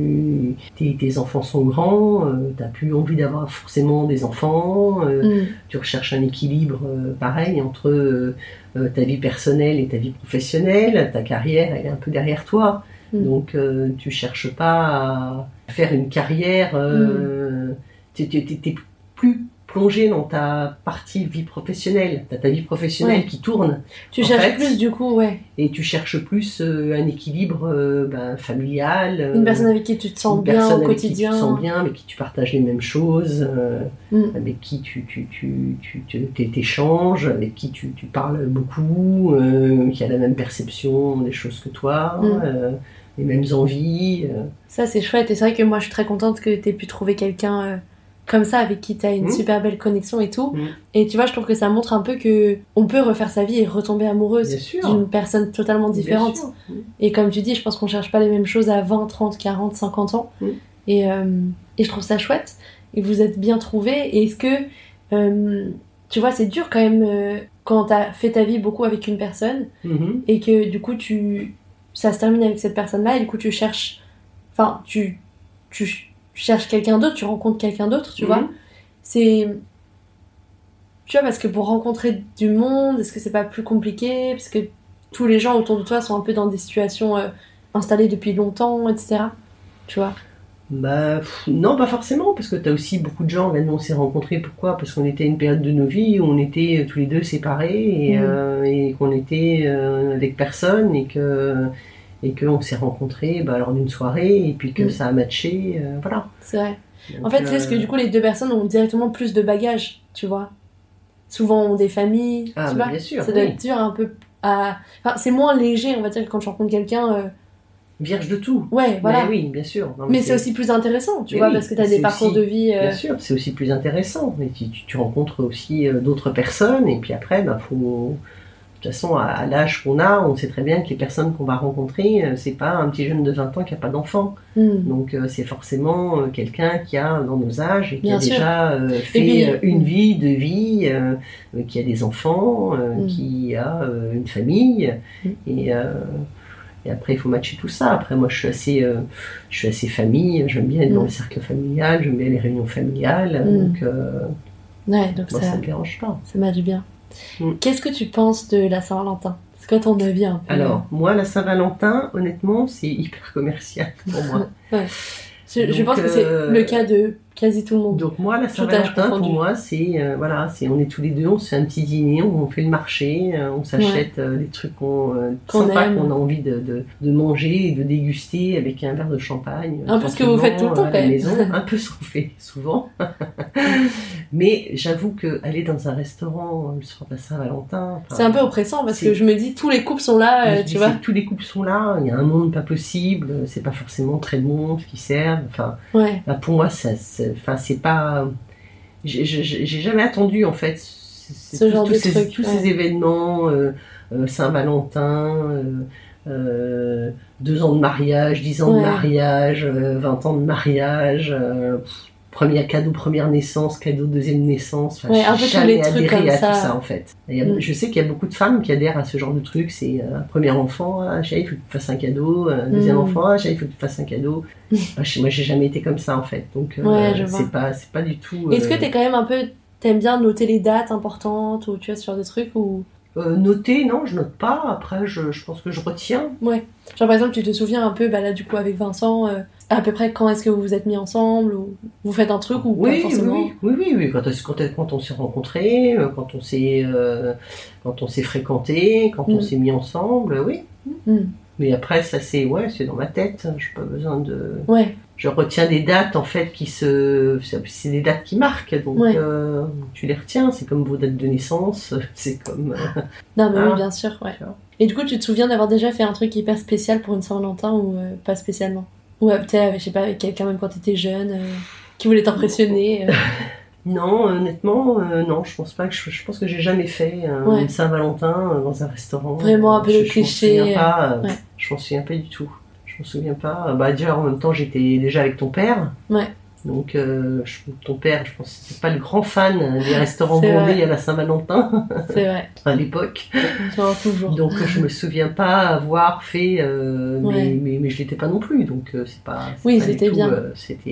Tes enfants sont grands, t'as plus envie d'avoir forcément des enfants, tu recherches un équilibre pareil entre ta vie personnelle et ta vie professionnelle, ta carrière elle est un peu derrière toi, donc tu cherches pas à faire une carrière, t'es plus plongé dans ta partie vie professionnelle, t'as ta vie professionnelle qui tourne. Tu cherches plus du coup, et tu cherches plus un équilibre familial. Une personne avec qui tu te sens bien au quotidien. Qui tu te sens bien, avec qui tu partages les mêmes choses, avec qui tu t'échanges, avec qui tu parles beaucoup, qui a la même perception des choses que toi, les mêmes envies. Ça c'est chouette, et c'est vrai que moi je suis très contente que t'aies pu trouver quelqu'un comme ça, avec qui t'as une super belle connexion et tout. Et tu vois, je trouve que ça montre un peu que on peut refaire sa vie et retomber amoureuse d'une personne totalement différente. Et comme tu dis, je pense qu'on cherche pas les mêmes choses à 20, 30, 40, 50 ans. Et je trouve ça chouette. Et vous êtes bien trouvés. Et est-ce que, tu vois, c'est dur quand même quand t'as fait ta vie beaucoup avec une personne et que du coup, ça se termine avec cette personne-là et du coup, tu cherches... Enfin, tu cherches quelqu'un d'autre, tu rencontres quelqu'un d'autre, tu vois. Je tu vois, parce que pour rencontrer du monde, est-ce que c'est pas plus compliqué? Parce que tous les gens autour de toi sont un peu dans des situations installées depuis longtemps, etc. Tu vois? Non, pas forcément, parce que t'as aussi beaucoup de gens, là, nous on s'est rencontrés, pourquoi? Parce qu'on était à une période de nos vies où on était tous les deux séparés et qu'on était avec personne et qu'on s'est rencontrés lors d'une soirée et puis que ça a matché, voilà. C'est vrai. Donc, En fait, c'est parce que du coup, les deux personnes ont directement plus de bagages, tu vois. Souvent, ont des familles, tu vois. Bien sûr, ça doit être dur un peu à... Enfin, c'est moins léger, on va dire, que quand tu rencontres quelqu'un... Vierge de tout. Ouais, voilà. Oui, bien sûr. Non, mais c'est aussi plus intéressant, tu vois, parce que t'as des parcours de vie... Bien sûr, c'est aussi plus intéressant. Mais tu rencontres aussi d'autres personnes et puis après, faut... De toute façon, à l'âge qu'on a, on sait très bien que les personnes qu'on va rencontrer, c'est pas un petit jeune de 20 ans qui a pas d'enfant. Donc c'est forcément quelqu'un qui a dans nos âges et qui a déjà fait une vie, deux vies, qui a des enfants, qui a une famille. Et après, il faut matcher tout ça. Après, moi, je suis assez famille. J'aime bien être dans le cercle familial. J'aime bien les réunions familiales. Donc moi, ça me dérange pas. Ça matche bien. Qu'est-ce que tu penses de la Saint-Valentin? C'est quoi ton avis un peu? Alors, moi, la Saint-Valentin, honnêtement, c'est hyper commercial pour moi. Ouais. Je pense que c'est le cas de quasi tout le monde. Donc moi, la Saint-Valentin, pour moi, on est tous les deux, on se fait un petit dîner, on fait le marché, on s'achète des trucs sympas qu'on a envie de manger et de déguster avec un verre de champagne. Un peu ce que vous faites tout le temps, à la maison, un peu ce qu'on fait souvent. Mais j'avoue que aller dans un restaurant le soir de la Saint-Valentin... c'est un peu oppressant parce que je me dis, tous les couples sont là, tu vois. Tous les couples sont là, il y a un monde pas possible, c'est pas forcément très bon ce qu'ils servent. Enfin, pour moi, c'est pas. J'ai jamais attendu en fait tous ces événements, Saint-Valentin, 2 ans de mariage, 10 ans de mariage, 20 ans de mariage, premier cadeau, première naissance, cadeau deuxième naissance. J'ai jamais adhéré à tout ça en fait. Je sais qu'il y a beaucoup de femmes qui adhèrent à ce genre de truc. C'est un premier enfant, chérie, il faut que tu fasses un cadeau. Deuxième enfant, chérie, il faut que tu fasses un cadeau. Moi, j'ai jamais été comme ça en fait. Donc c'est pas du tout. Est-ce que t'es quand même t'aimes bien noter les dates importantes ou tu vois ce genre de trucs ou... Noter, non, je note pas. Après, je pense que je retiens. Ouais. Genre par exemple, tu te souviens un peu, là du coup avec Vincent, à peu près quand est-ce que vous vous êtes mis ensemble ou vous faites un truc ou pas forcément? Oui. Quand on s'est rencontrés, quand on s'est fréquentés, quand on s'est mis ensemble, oui. Mais après, ça c'est dans ma tête. J'ai pas besoin de. Ouais. Je retiens des dates en fait c'est des dates qui marquent, donc tu les retiens. C'est comme vos dates de naissance, c'est comme. Non mais oui, bien sûr, ouais. Et du coup, tu te souviens d'avoir déjà fait un truc hyper spécial pour une Saint-Valentin ou pas spécialement? Ou peut-être, je sais pas, avec quelqu'un même quand t'étais jeune, qui voulait t'impressionner. Non, honnêtement, non, je pense pas que je pense que j'ai jamais fait une Saint-Valentin dans un restaurant. Vraiment un peu le cliché. Je m'en souviens pas du tout. Je me souviens pas. Déjà, en même temps, j'étais déjà avec ton père. Ouais. Donc, ton père, je pense que c'était pas le grand fan des restaurants bondés à la Saint-Valentin. C'est vrai. À l'époque. Genre toujours. Donc, je me souviens pas avoir fait, mais je l'étais pas non plus. Donc, c'est pas. Oui, pas c'était tout, bien.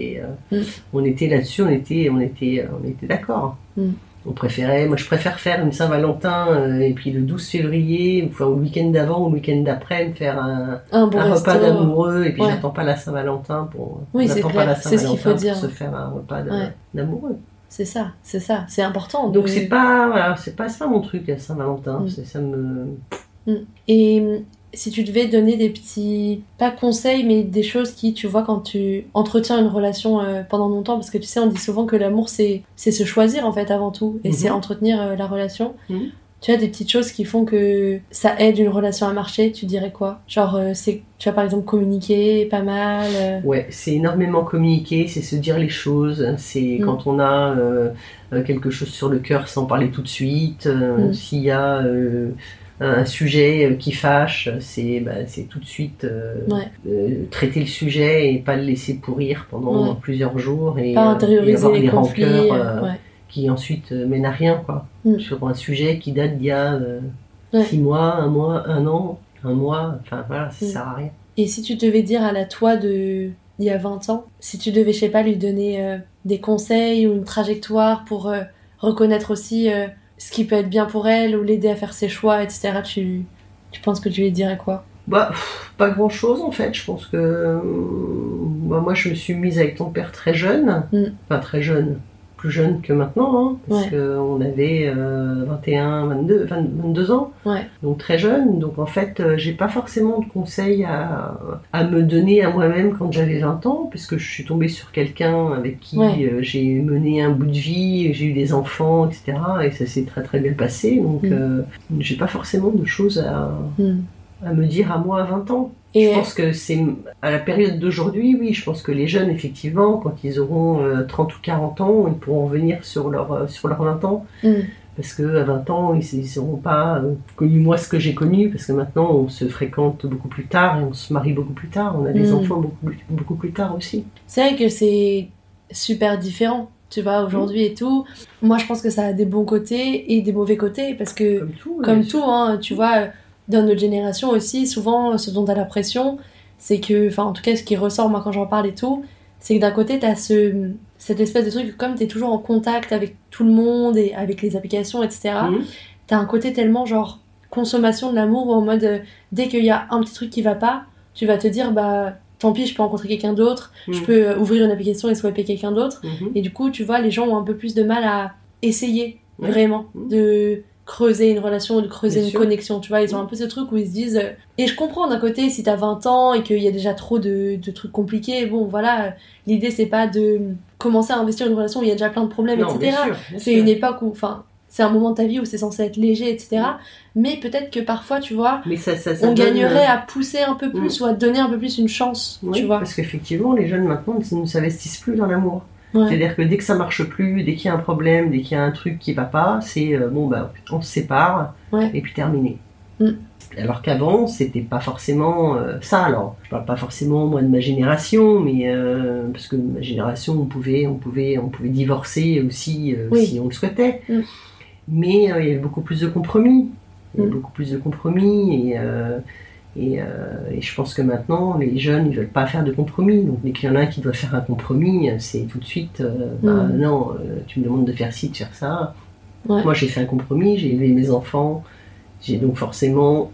On était là-dessus, on était d'accord. Moi, je préfère faire une Saint-Valentin et puis le 12 février, au week-end d'avant ou le week-end d'après, me faire un repas d'amoureux et puis j'attends pas la Saint-Valentin pour. Oui, c'est clair. C'est ce qu'il faut dire. Pour se faire un repas d'amoureux. C'est ça, c'est important. Donc c'est pas mon truc la Saint-Valentin. Ça me. Et si tu devais donner des petits, pas conseils, mais des choses qui, tu vois, quand tu entretiens une relation pendant longtemps, parce que tu sais, on dit souvent que l'amour, c'est se choisir, en fait, avant tout, et c'est entretenir la relation. Tu as des petites choses qui font que ça aide une relation à marcher, tu dirais quoi? Genre, tu vas par exemple communiquer pas mal. Ouais, c'est énormément communiquer, c'est se dire les choses, c'est quand on a quelque chose sur le cœur sans parler tout de suite, s'il y a... un sujet qui fâche, c'est tout de suite traiter le sujet et pas le laisser pourrir pendant plusieurs jours et, pas intérioriser et avoir les des conflits, rancœurs qui ensuite mènent à rien sur un sujet qui date d'il y a 6 mois, 1 mois, 1 an, 1 mois, enfin voilà, ça sert à rien. Et si tu devais dire à la toi d'il y a 20 ans, si tu devais, je sais pas, lui donner des conseils ou une trajectoire pour reconnaître aussi ce qui peut être bien pour elle ou l'aider à faire ses choix, etc. Tu penses que tu lui dirais quoi? Pas grand chose en fait. Je pense que moi je me suis mise avec ton père très jeune, enfin très jeune, plus jeune que maintenant, parce qu'on avait 21, 22 ans, donc très jeune. Donc en fait, j'ai pas forcément de conseils à me donner à moi-même quand j'avais 20 ans, puisque je suis tombée sur quelqu'un avec qui j'ai mené un bout de vie, j'ai eu des enfants, etc. Et ça s'est très très bien passé. Donc j'ai pas forcément de choses à me dire à moi à 20 ans. Je pense que c'est à la période d'aujourd'hui, oui, je pense que les jeunes, effectivement, quand ils auront 30 ou 40 ans, ils pourront revenir sur leurs 20 ans. Parce qu'à 20 ans, ils n'auront pas connu moi ce que j'ai connu, parce que maintenant, on se fréquente beaucoup plus tard et on se marie beaucoup plus tard. On a des enfants beaucoup plus tard aussi. C'est vrai que c'est super différent, tu vois, aujourd'hui et tout. Moi, je pense que ça a des bons côtés et des mauvais côtés, parce que, comme tout, tu vois... Dans notre génération aussi, souvent, ce dont t'as l'impression, c'est que, enfin, en tout cas, ce qui ressort, moi, quand j'en parle et tout, c'est que d'un côté, t'as cette espèce de truc, comme t'es toujours en contact avec tout le monde et avec les applications, etc., t'as un côté tellement, genre, consommation de l'amour, où en mode, dès qu'il y a un petit truc qui va pas, tu vas te dire, tant pis, je peux rencontrer quelqu'un d'autre, je peux ouvrir une application et swiper quelqu'un d'autre, et du coup, tu vois, les gens ont un peu plus de mal à essayer, vraiment, de... creuser une relation, de creuser une connexion, tu vois, ils ont un peu ce truc où ils se disent et je comprends d'un côté si t'as 20 ans et qu'il y a déjà trop de trucs compliqués, bon voilà, l'idée c'est pas de commencer à investir une relation où il y a déjà plein de problèmes, etc. Bien sûr. Une époque où, enfin, c'est un moment de ta vie où c'est censé être léger, etc. Mais peut-être que parfois, tu vois, on gagnerait à pousser un peu plus ou à donner un peu plus une chance, tu vois. Parce qu'effectivement, les jeunes maintenant ne s'investissent plus dans l'amour. C'est-à-dire que dès que ça marche plus, dès qu'il y a un problème, dès qu'il y a un truc qui va pas, c'est on se sépare et puis terminé. Alors qu'avant, c'était pas forcément ça. Alors, je parle pas forcément moi de ma génération, mais parce que ma génération, on pouvait divorcer aussi si on le souhaitait. Mais il y avait beaucoup plus de compromis. Et je pense que maintenant, les jeunes, ils veulent pas faire de compromis. Donc, dès qu'il y en a un qui doit faire un compromis, c'est tout de suite, non, tu me demandes de faire ci, de faire ça. Moi, j'ai fait un compromis, j'ai élevé mes enfants, j'ai donc forcément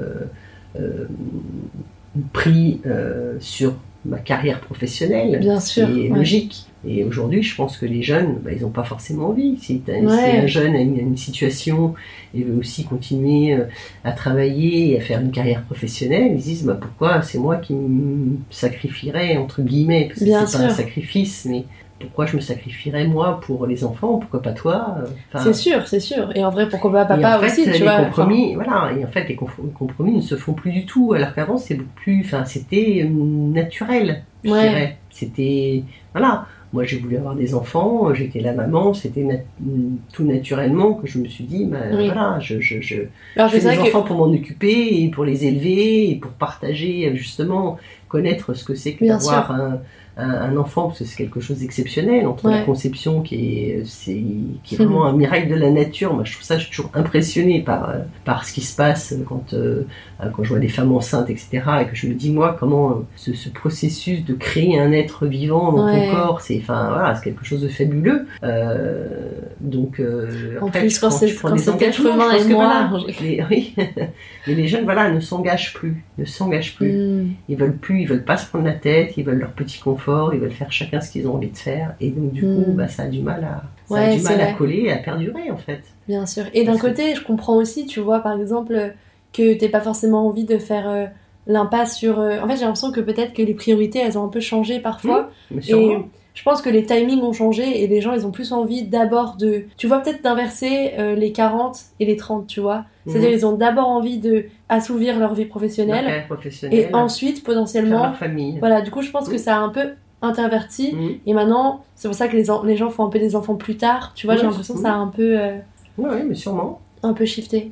pris sur ma carrière professionnelle, ce qui est logique. Et aujourd'hui, je pense que les jeunes, ils n'ont pas forcément envie. Si un jeune a une situation et veut aussi continuer à travailler et à faire une carrière professionnelle, ils se disent pourquoi c'est moi qui me sacrifierais, entre guillemets, parce que c'est pas un sacrifice, mais pourquoi je me sacrifierais moi pour les enfants, pourquoi pas toi C'est sûr. Et en vrai, pourquoi pas papa aussi, tu vois. Compromis, et en fait, les compromis ne se font plus du tout, alors qu'avant, c'était naturel, je dirais. C'était, moi, j'ai voulu avoir des enfants, j'étais la maman, c'était tout naturellement que je me suis dit, je fais des enfants pour m'en occuper et pour les élever et pour partager, justement, connaître ce que c'est que d'avoir un enfant, parce que c'est quelque chose d'exceptionnel, entre la conception qui est vraiment un miracle de la nature. Moi, je trouve ça, je suis toujours impressionnée par ce qui se passe quand je vois des femmes enceintes, etc., et que je me dis, moi, comment ce processus de créer un être vivant dans ton corps, c'est quelque chose de fabuleux. Donc, en plus, quand c'est être humain et moi... Mais les jeunes, ne s'engagent plus. Ils veulent pas se prendre la tête, ils veulent leur petit confort, ils veulent faire chacun ce qu'ils ont envie de faire, et donc du coup ça a du mal à coller et à perdurer en fait. Bien sûr. Et d'un côté, je comprends aussi, tu vois, par exemple, que t'aies pas forcément envie de faire l'impasse sur... En fait, j'ai l'impression que peut-être que les priorités, elles ont un peu changé parfois. Et je pense que les timings ont changé et les gens, ils ont plus envie d'abord de... Tu vois, peut-être d'inverser les 40 et les 30, tu vois. C'est-à-dire, ils ont d'abord envie de assouvir leur vie professionnelle, et ensuite, potentiellement... faire leur famille. Voilà, du coup, je pense que ça a un peu interverti. Et maintenant, c'est pour ça que les gens font un peu des enfants plus tard. Tu vois, j'ai l'impression que ça a un peu... Oui, mais sûrement. Un peu shifté.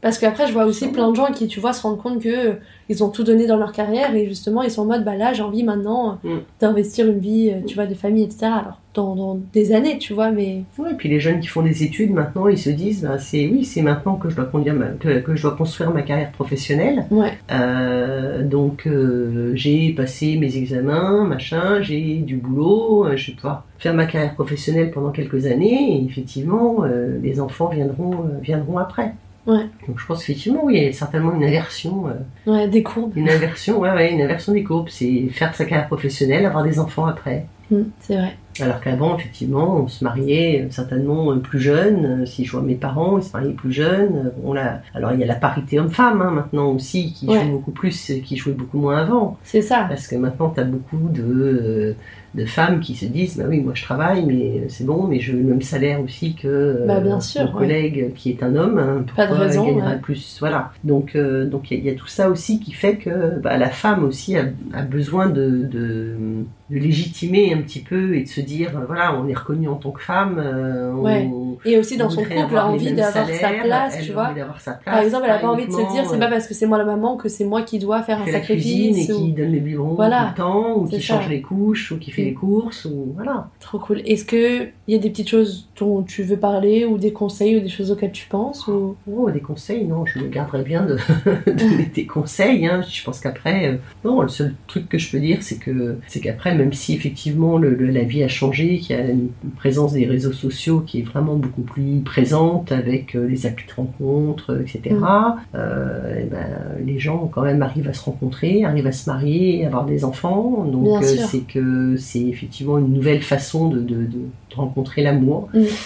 Parce qu'après, je vois aussi Sûrement. plein de gens qui, tu vois, se rendent compte que ils ont tout donné dans leur carrière et justement, ils sont en mode, bah là, j'ai envie maintenant d'investir une vie, tu vois, de famille, etc. Alors, dans des années, tu vois, mais... Ouais, et puis les jeunes qui font des études, maintenant, ils se disent, bah, c'est maintenant que je dois que je dois construire ma carrière professionnelle. Ouais. Donc, j'ai passé mes examens, machin, j'ai du boulot, je vais pouvoir faire ma carrière professionnelle pendant quelques années, et effectivement, les enfants viendront après. Ouais. Donc je pense effectivement, oui, il y a certainement une inversion. Ouais, des courbes. Une inversion des courbes. C'est faire sa carrière professionnelle, avoir des enfants après. C'est vrai. Alors qu'avant, effectivement, on se mariait certainement plus jeune. Si je vois mes parents, ils se mariaient plus jeunes. Alors il y a la parité homme-femme maintenant aussi, qui joue beaucoup plus, qui jouait beaucoup moins avant. C'est ça. Parce que maintenant, tu as beaucoup de femmes qui se disent, bah oui, moi je travaille, mais c'est bon, mais je veux le même salaire aussi que bien sûr, mon collègue qui est un homme. Hein, pas de raison. Gagnera plus, voilà. Donc il y a tout ça aussi qui fait que la femme aussi a besoin de légitimer un petit peu et de se dire, voilà, on est reconnu en tant que femme. Et aussi dans son couple, elle a envie d'avoir sa place, tu vois. Par exemple, elle a pas envie de se dire, c'est pas parce que c'est moi la maman que c'est moi qui dois faire un sacrifice. Et qui donne les biberons tout le temps, ou qui change les couches, ou qui fait les courses, ou voilà. Trop cool. Est-ce que il y a des petites choses dont tu veux parler, ou des conseils, ou des choses auxquelles tu penses, ou... Oh, des conseils, non, je me garderais bien de donner des conseils, hein. Je pense qu'après, non, le seul truc que je peux dire, c'est qu'après, même si effectivement la vie a changé, qu'il y a une présence des réseaux sociaux qui est vraiment beaucoup plus présente avec les applis de rencontres, etc. Les gens quand même arrivent à se rencontrer, arrivent à se marier, à avoir des enfants. Donc c'est effectivement une nouvelle façon de rencontrer l'amour.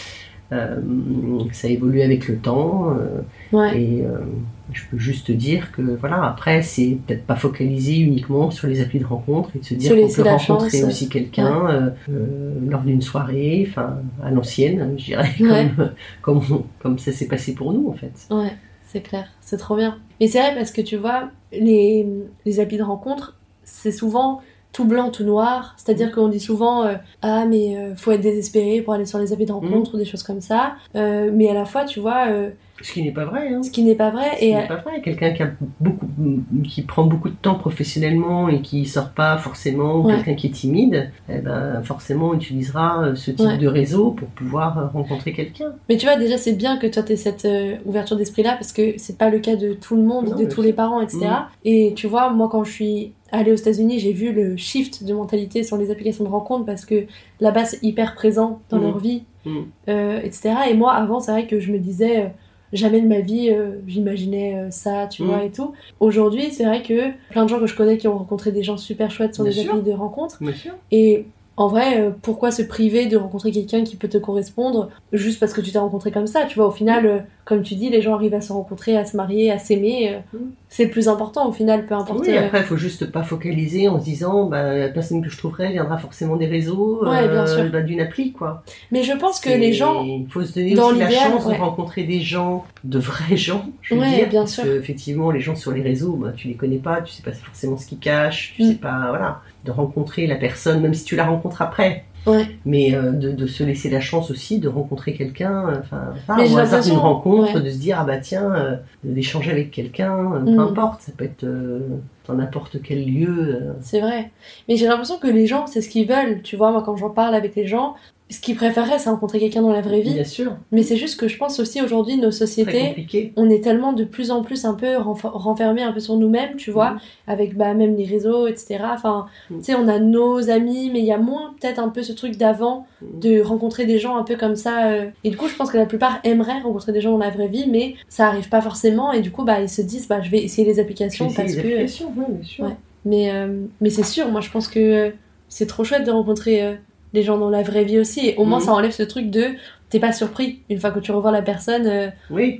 Ça évolue avec le temps. Et je peux juste dire que voilà, après c'est peut-être pas focalisé uniquement sur les applis de rencontre et de se dire qu'on peut rencontrer aussi quelqu'un lors d'une soirée, enfin à l'ancienne, je dirais, comme ça s'est passé pour nous en fait. Ouais, c'est clair, c'est trop bien. Mais c'est vrai parce que tu vois, les applis de rencontre, c'est souvent tout blanc, tout noir, c'est-à-dire qu'on dit souvent faut être désespéré pour aller sur les applis de rencontre ou des choses comme ça, mais à la fois tu vois ce qui n'est pas vrai, hein. Ce qui n'est pas vrai. N'est pas vrai. Quelqu'un qui prend beaucoup de temps professionnellement et qui sort pas forcément, ou quelqu'un qui est timide, forcément utilisera ce type de réseau pour pouvoir rencontrer quelqu'un. Mais tu vois, déjà c'est bien que toi t'aies cette ouverture d'esprit-là, parce que c'est pas le cas de tout le monde, de tous les parents, etc. Et tu vois, moi quand je suis allée aux États-Unis, j'ai vu le shift de mentalité sur les applications de rencontre, parce que là-bas c'est hyper présent dans leur vie, etc. Et moi avant, c'est vrai que je me disais... jamais de ma vie j'imaginais ça, tu vois, et tout. Aujourd'hui, c'est vrai que plein de gens que je connais qui ont rencontré des gens super chouettes sur des applis de rencontre. Et en vrai, pourquoi se priver de rencontrer quelqu'un qui peut te correspondre juste parce que tu t'es rencontré comme ça, tu vois. Au final, comme tu dis, les gens arrivent à se rencontrer, à se marier, à s'aimer. C'est le plus important au final, peu importe. Oui, après, il faut juste pas focaliser en se disant la personne que je trouverai viendra forcément des réseaux, bien sûr. D'une appli, quoi. Mais je pense que les gens... Il faut se donner aussi la chance de rencontrer des gens, de vrais gens, je veux dire. Bien parce sûr. que, effectivement, les gens sur les réseaux, tu les connais pas, tu sais pas forcément ce qu'ils cachent, tu sais pas, voilà. De rencontrer la personne, même si tu la rencontres après. Mais de se laisser la chance aussi de rencontrer quelqu'un, au hasard d'une rencontre, de se dire d'échanger avec quelqu'un, peu importe, ça peut être dans n'importe quel lieu. C'est vrai. Mais j'ai l'impression que les gens, c'est ce qu'ils veulent, tu vois, moi quand j'en parle avec les gens, ce qu'ils préféraient, c'est rencontrer quelqu'un dans la vraie vie. Bien sûr. Mais c'est juste que je pense aussi aujourd'hui, nos sociétés, on est tellement de plus en plus un peu renfermés un peu sur nous-mêmes, tu vois, avec même les réseaux, etc. Enfin, tu sais, on a nos amis, mais il y a moins peut-être un peu ce truc d'avant, de rencontrer des gens un peu comme ça. Et du coup, je pense que la plupart aimeraient rencontrer des gens dans la vraie vie, mais ça arrive pas forcément. Et du coup, ils se disent, je vais essayer les applications parce que... bien sûr. Ouais. Mais c'est sûr, moi je pense que c'est trop chouette de rencontrer... les gens dans la vraie vie aussi, et au moins ça enlève ce truc de t'es pas surpris une fois que tu revois la personne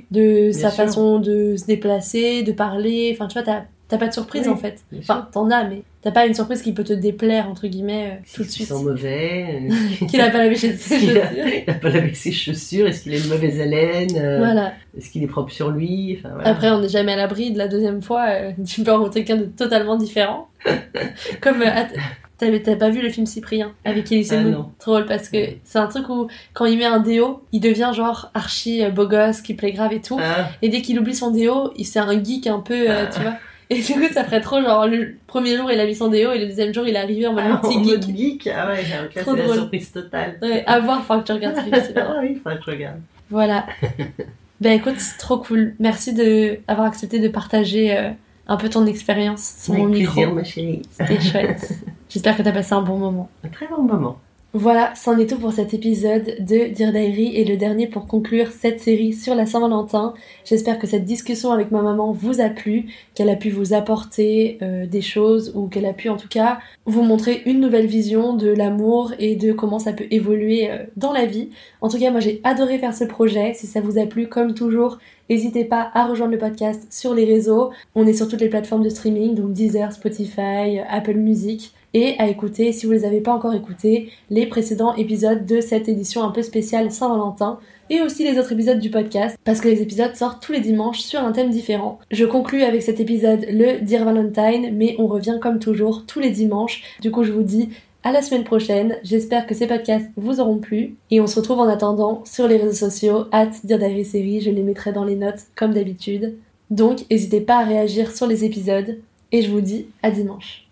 de sa façon de se déplacer, de parler, enfin tu vois, t'as pas de surprise en fait, enfin t'en as, mais t'as pas une surprise qui peut te déplaire entre guillemets tout de suite. Qu'il sent mauvais, qu'il a pas lavé ses chaussures, il a pas lavé ses chaussures, est-ce qu'il a une mauvaise haleine, voilà. Est-ce qu'il est propre sur lui, enfin, voilà. Après on n'est jamais à l'abri de la deuxième fois, tu peux rencontrer quelqu'un de totalement différent. Comme T'as pas vu le film Cyprien avec Elie Semoun? Non. Trop drôle parce que c'est un truc où quand il met un déo, il devient genre archi beau gosse, qui plaît grave et tout. Et dès qu'il oublie son déo, c'est un geek un peu, tu vois. Et du coup, ça ferait trop genre le premier jour il a mis son déo et le deuxième jour il est arrivé en mode petit geek. Mode geek. Ah ouais, là, c'est la surprise totale. Ouais, à voir, faut que tu regardes ce film. Ah oui, faut que je regarde. Voilà. Ben écoute, c'est trop cool. Merci d'avoir accepté de partager un peu ton expérience sur mon micro. Avec plaisir, ma chérie. C'était chouette. J'espère que t'as passé un bon moment. Un très bon moment. Voilà, c'en est tout pour cet épisode de Dear Diary et le dernier pour conclure cette série sur la Saint-Valentin. J'espère que cette discussion avec ma maman vous a plu, qu'elle a pu vous apporter des choses ou qu'elle a pu en tout cas vous montrer une nouvelle vision de l'amour et de comment ça peut évoluer dans la vie. En tout cas, moi j'ai adoré faire ce projet. Si ça vous a plu, comme toujours, n'hésitez pas à rejoindre le podcast sur les réseaux. On est sur toutes les plateformes de streaming, donc Deezer, Spotify, Apple Music. Et à écouter, si vous ne les avez pas encore écoutés, les précédents épisodes de cette édition un peu spéciale Saint-Valentin et aussi les autres épisodes du podcast parce que les épisodes sortent tous les dimanches sur un thème différent. Je conclue avec cet épisode le Dear Valentine, mais on revient comme toujours tous les dimanches. Du coup, je vous dis à la semaine prochaine. J'espère que ces podcasts vous auront plu et on se retrouve en attendant sur les réseaux sociaux @DearDiarySeries, je les mettrai dans les notes comme d'habitude. Donc, n'hésitez pas à réagir sur les épisodes et je vous dis à dimanche.